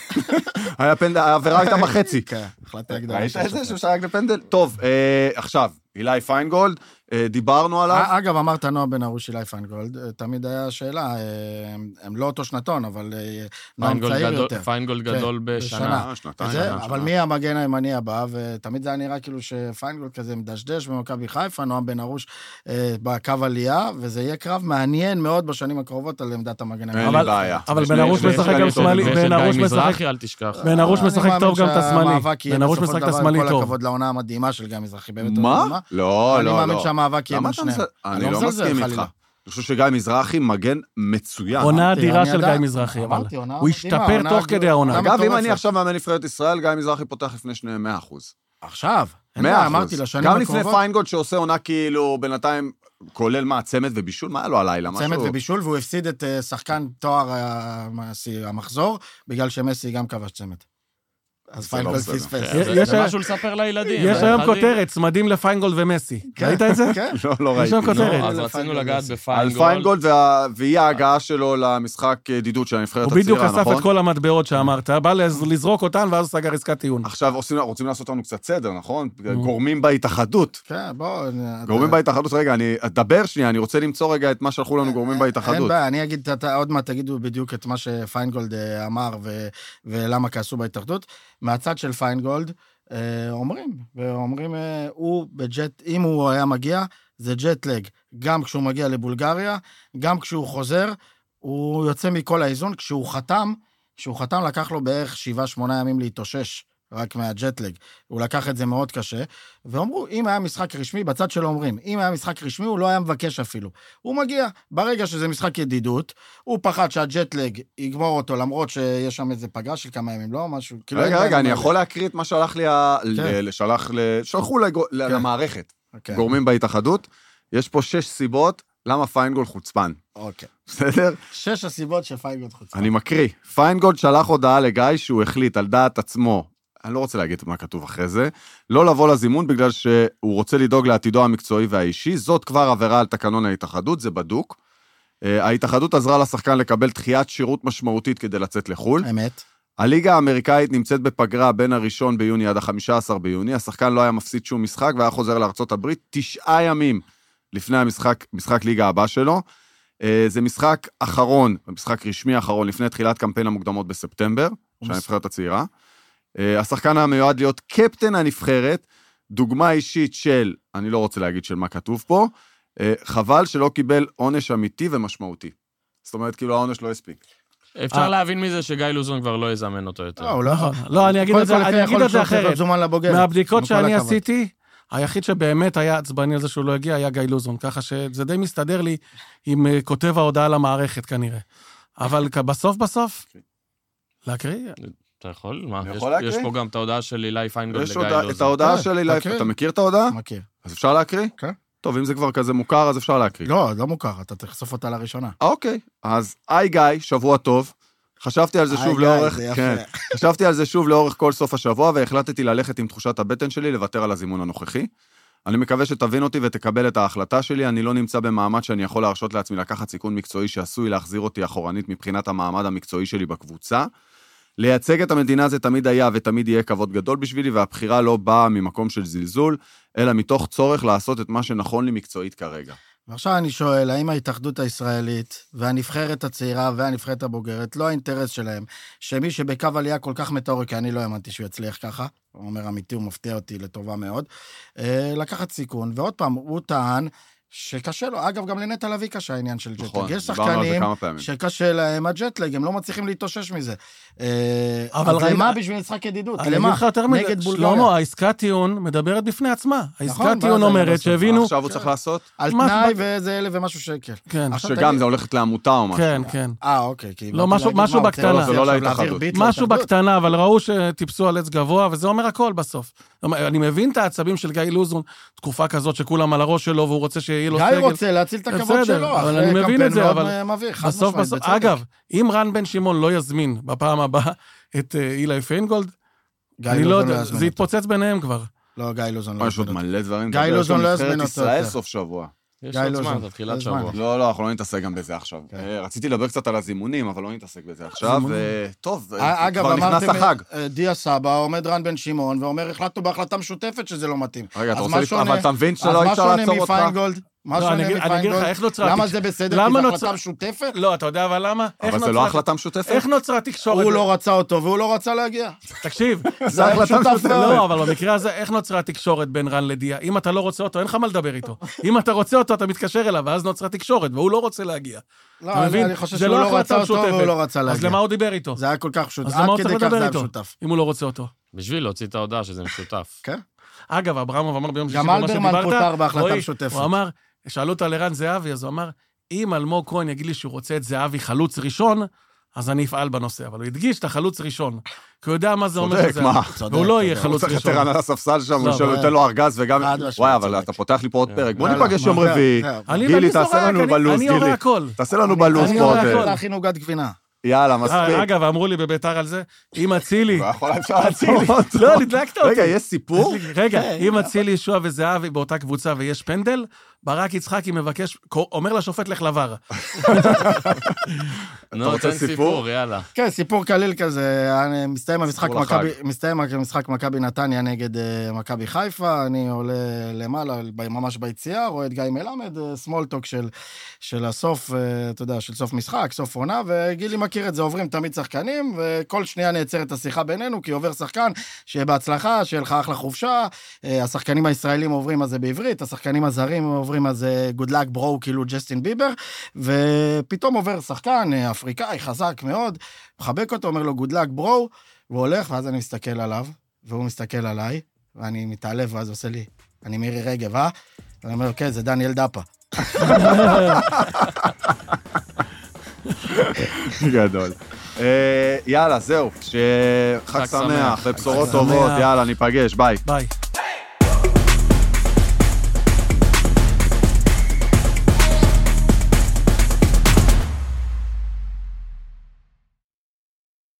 העבירה הייתה בחצי. כן, החלטה גדולה. ראית את זה שהוא שרק לפנדל? טוב, עכשיו, אילי פיינגולד, דיברנו עליו. אגב, אמרת נועה בן ארוש אילי פיינגולד, תמיד היה שאלה, הם לא אותו שנתון, אבל נועם צעיר יותר. פיינגולד גדול בשנה. אבל מי המגן הימני הבא, ותמיד זה היה נראה כאילו שפיינגולד כזה מדשדש במכבי חיפה, נועם בן ארוש בקו עלייה, וזה יהיה קרב מעניין מאוד בשנים הקרובות על עמדת המגן הימני. אין בעיה. אבל בן ארוש משחק גם שמאלי, בן ארוש משחק טוב גם את השמאלי. בן ארוש משחק את השמאלי טוב. כל הכבוד לעונה המדהימה של גיא מזרחי. מה? לא. אני מאמין שהמאבק יהיה בין שניהם. אני לא מסכים איתך. אני חושב שגיא מזרחי מגן מצוין. עונה אדירה של גיא מזרחי, אבל הוא השתפר תוך כדי העונה. אגב, אם אני עכשיו מאמן נבחרת ישראל, גיא מזרחי פותח לפני שניהם 100%. עכשיו? 100%. גם לפני פיינגולד שעושה עונה כאילו בינתיים, כולל מה, צמד ובישול? מה היה לו הלילה? צמד ובישול, והוא הפסיד את שחקן תואר המחזור, בגלל שמסי גם כבש צמד. אז פיינגולד פספס. זה משהו לספר לילדים. יש היום כותרת, צמדים לפיינגולד ומסי. ראית את זה? כן. לא ראיתי. יש היום כותרת. אז רצינו לגעת בפיינגולד. על פיינגולד והיא ההגעה שלו למשחק ידידות של הנבחרת הצעירה, נכון? הוא בדיוק אסף את כל המטבעות שאמרת, בא לזרוק אותן ואז סגר עסקת טיעון. עכשיו רוצים לעשות לנו קצת סדר, נכון? גורמים בהתאחדות. כן, בוא. גורמים בהתאחדות, רגע, אדבר שנייה, אני רוצה למצוא רגע את מה שלחו לנו גורמים בהתאחדות. אין בעיה, אני אגיד, עוד מעט תגידו בדיוק את מה שפיינגולד אמר ולמה כעסו בהתאחדות. מהצד של פיינגולד, אומרים, הוא בג'ט, אם הוא היה מגיע, זה ג'ט לג, גם כשהוא מגיע לבולגריה, גם כשהוא חוזר, הוא יוצא מכל האיזון, כשהוא חתם לקח לו בערך 7-8 ימים להתאושש, רק מהג'טלג. הוא לקח את זה מאוד קשה, ואומרו, אם היה משחק רשמי, בצד שלו אומרים, אם היה משחק רשמי, הוא לא היה מבקש אפילו. הוא מגיע, ברגע שזה משחק ידידות, הוא פחד שהג'טלג יגמור אותו, למרות שיש שם איזה פגרה של כמה ימים, לא משהו. רגע, אני יכול להקריא את מה שלח לי, שלחו למערכת, גורמים בהתאחדות, יש פה 6 סיבות, למה פיינגולד חוצפן. אוקיי. בסדר? 6 הסיבות שפיינגולד חוצפן. אני מקריא. פיינגולד שלח הודעה לגיא שהוא החליט על דעת עצמו, אני לא רוצה להגיד מה כתוב אחרי זה, לא לבוא לזימון בגלל שהוא רוצה לדאוג לעתידו המקצועי והאישי, זאת כבר עבירה על תקנון ההתאחדות, זה בדוק. ההתאחדות עזרה לשחקן לקבל דחיית שירות משמעותית כדי לצאת לחול. אמת. הליגה האמריקאית נמצאת בפגרה בין 1 ביוני עד 15 ביוני, השחקן לא היה מפסיד שום משחק והיה חוזר לארצות הברית 9 ימים לפני משחק ליגה הבא שלו. זה משחק אחרון, משחק רשמי אחרון, לפני תחילת קמפיין המוקדמות בספטמבר, של הנבחרת הצעירה. השחקן המיועד להיות קפטן הנבחרת, דוגמה אישית של, אני לא רוצה להגיד של מה כתוב פה, חבל שלא קיבל עונש אמיתי ומשמעותי. זאת אומרת, כאילו העונש לא הספיק. אפשר להבין מזה שגיא לוזון כבר לא יזמן אותו יותר. לא, אני אגיד את זה אחרת. מהבדיקות שאני עשיתי, היחיד שבאמת היה עצבני על זה שהוא לא הגיע, היה גיא לוזון, ככה שזה די מסתדר לי עם כותב ההודעה למערכת כנראה. אבל בסוף, להקריא? אתה יכול? מה? יש פה גם את ההודעה של אילי פיינגולד לגיא לוזון. את ההודעה של אילי, אתה מכיר את ההודעה? מכיר. אז אפשר להקריא? כן. טוב, אם זה כבר כזה מוכר, אז אפשר להקריא. לא מוכר, אתה תחשוף אותה לראשונה. אוקיי, אז היי גיא, שבוע טוב. חשבתי על זה שוב לאורך כל סוף השבוע, והחלטתי ללכת עם תחושת הבטן שלי, לוותר על הזימון הנוכחי. אני מקווה שתבין אותי ותקבל את ההחלטה שלי, אני לא נמצא במעמד שאני יכול להרשות לעצמי לקחת סיכון מקצועי שעשוי להחזיר אותי אחורנית מבחינת המעמד המקצועי שלי בקבוצה. לייצג את המדינה זה תמיד היה ותמיד יהיה כבוד גדול בשבילי, והבחירה לא באה ממקום של זלזול, אלא מתוך צורך לעשות את מה שנכון לי מקצועית כרגע. ועכשיו אני שואל, האם ההתאחדות הישראלית והנבחרת הצעירה והנבחרת הבוגרת, לא האינטרס שלהם, שמי שבקו עלייה כל כך מטאורי, כי אני לא האמנתי שהוא יצליח ככה, הוא אומר אמיתי, הוא מפתיע אותי לטובה מאוד, לקחת סיכון, ועוד פעם, הוא טען, שקשה לו, אגב, גם לנטע לביא קשה העניין של ג'טלג. יש שחקנים שקשה להם הג'טלג, הם לא מצליחים להתאושש מזה. אבל למה בשביל משחק ידידות? למה? נגד בולגריה. שלמה, העסקת טיעון מדברת בפני עצמה. העסקת טיעון אומרת שהבינו... עכשיו הוא צריך לעשות? על תנאי וזה 1,000 ומשהו שקל. שגם זה הולכת לעמותה או משהו. כן, כן. אוקיי. לא, משהו בקטנה. זה לא להתאחדות. משהו בקטנה, אבל ראו שטיפסו על עץ גבוה, וזה אומר הכל בסוף. אני מבין את העצבים של גיא לוזון, תקופה כזאת שכולם על הראש שלו, והוא רוצה שיהיה לו סגל. גיא רוצה להציל את הכבוד שלו, אבל אני מבין את זה, אבל בסוף, אגב, אם רן בן שמעון לא יזמין בפעם הבאה את אילי פיינגולד, אני לא יודע, זה יתפוצץ ביניהם כבר. לא, גיא לוזון לא יזמין אותו. יש עוד מלא דברים. גיא לוזון לא יזמין אותו. ישראל סוף שבוע. יש עוד זמן, זה תחילת שבוע. לא, אנחנו לא נתעסק גם בזה עכשיו. רציתי לדבר קצת על הזימונים, אבל לא נתעסק בזה עכשיו. טוב, כבר נכנס החג. דיה סבא, עומד רן בן שמעון, ואומר, החלטנו בהחלטה משותפת שזה לא מתאים. רגע, אתה רוצה לפתוח, אבל אתה מבין שלא אפשר לעצור אותך? מה שונה מפיינגולד? למה זה בסדר? כי זו החלטה משותפת? לא, אתה יודע, אבל למה? אבל זה לא החלטה משותפת? איך נוצרה תקשורת? הוא לא רצה אותו, והוא לא רצה להגיע. תקשיב, זה החלטה משותפת. לא, אבל במקרה הזה, איך נוצרה התקשורת בין רן לדיה? אם אתה לא רוצה אותו, אין לך מה לדבר איתו. אם אתה רוצה אותו, אתה מתקשר אליו, ואז נוצרה תקשורת, והוא לא רוצה להגיע. לא, אני חושב שהוא לא רצה אותו, והוא לא רצה להגיע. אז למה הוא דיבר איתו? זה היה כל כך פשוט. אז למה הוא צריך לדבר איתו, אם הוא לא רוצה אותו? בשביל להוציא את ההודעה שזה משותף. כן. אגב, אברמוב אמר ביום שישי, גם אלברמן פוטר בהחלטה משותפת. הוא אמר, שאלו אותו על ערן זהבי, אז הוא אמר, אם אלמוג כהן יגיד לי שהוא רוצה את זהבי חלוץ ראשון, אז אני אפעל בנושא, אבל הוא הדגיש את החלוץ ראשון, כי הוא יודע מה זה אומר שזה, והוא לא יהיה חלוץ ראשון. הוא צריך לתרן על הספסל שם, הוא ייתן לו ארגז וגם, וואי, אבל אתה פותח לי פה עוד פרק, בוא ניפגש יום רביעי, גילי, תעשה לנו בלו"ז, גילי, תעשה לנו בלו"ז פה עוד. אני הולך להכין עוגת גבינה. יאללה, מספיק. אגב, אמרו לי בביתר על זה, אם אצילי... אצילי. לא, נדלקת אותי. רגע, יש סיפור? רגע, אם אצילי, ישוע וזהבי באותה קבוצה ויש פנדל, ברק יצחקי מבקש, אומר לשופט לך לבר. נו, תן סיפור, יאללה. כן, סיפור קליל כזה, מסתיים המשחק מכבי נתניה נגד מכבי חיפה, אני עולה למעלה, ממש ביציאה, רואה את גיא מלמד, סמולטוק של הסוף, אתה יודע, של סוף משחק, סוף עונה, וגילי מכיר את זה, עוברים תמיד שחקנים, וכל שנייה נעצר את השיחה בינינו, כי עובר שחקן, שיהיה בהצלחה, שיהיה לך אחלה חופשה, השחקנים הישראלים עוברים על זה בעברית, השחקנים הזרים עוברים על זה good luck bro, כאילו ג'סטין ביבר, ופתאום עובר שחקן אפריקאי חזק מאוד, מחבק אותו, אומר לו good luck bro, הוא הולך, ואז אני מסתכל עליו, והוא מסתכל עליי, ואני מתעלב, ואז עושה לי, אני מירי רגב, ואני אומר, אוקיי, זה דניאל דאפה. גדול. יאללה, זהו, שחג שמח ובשורות טובות, יאללה, ניפגש, ביי. ביי.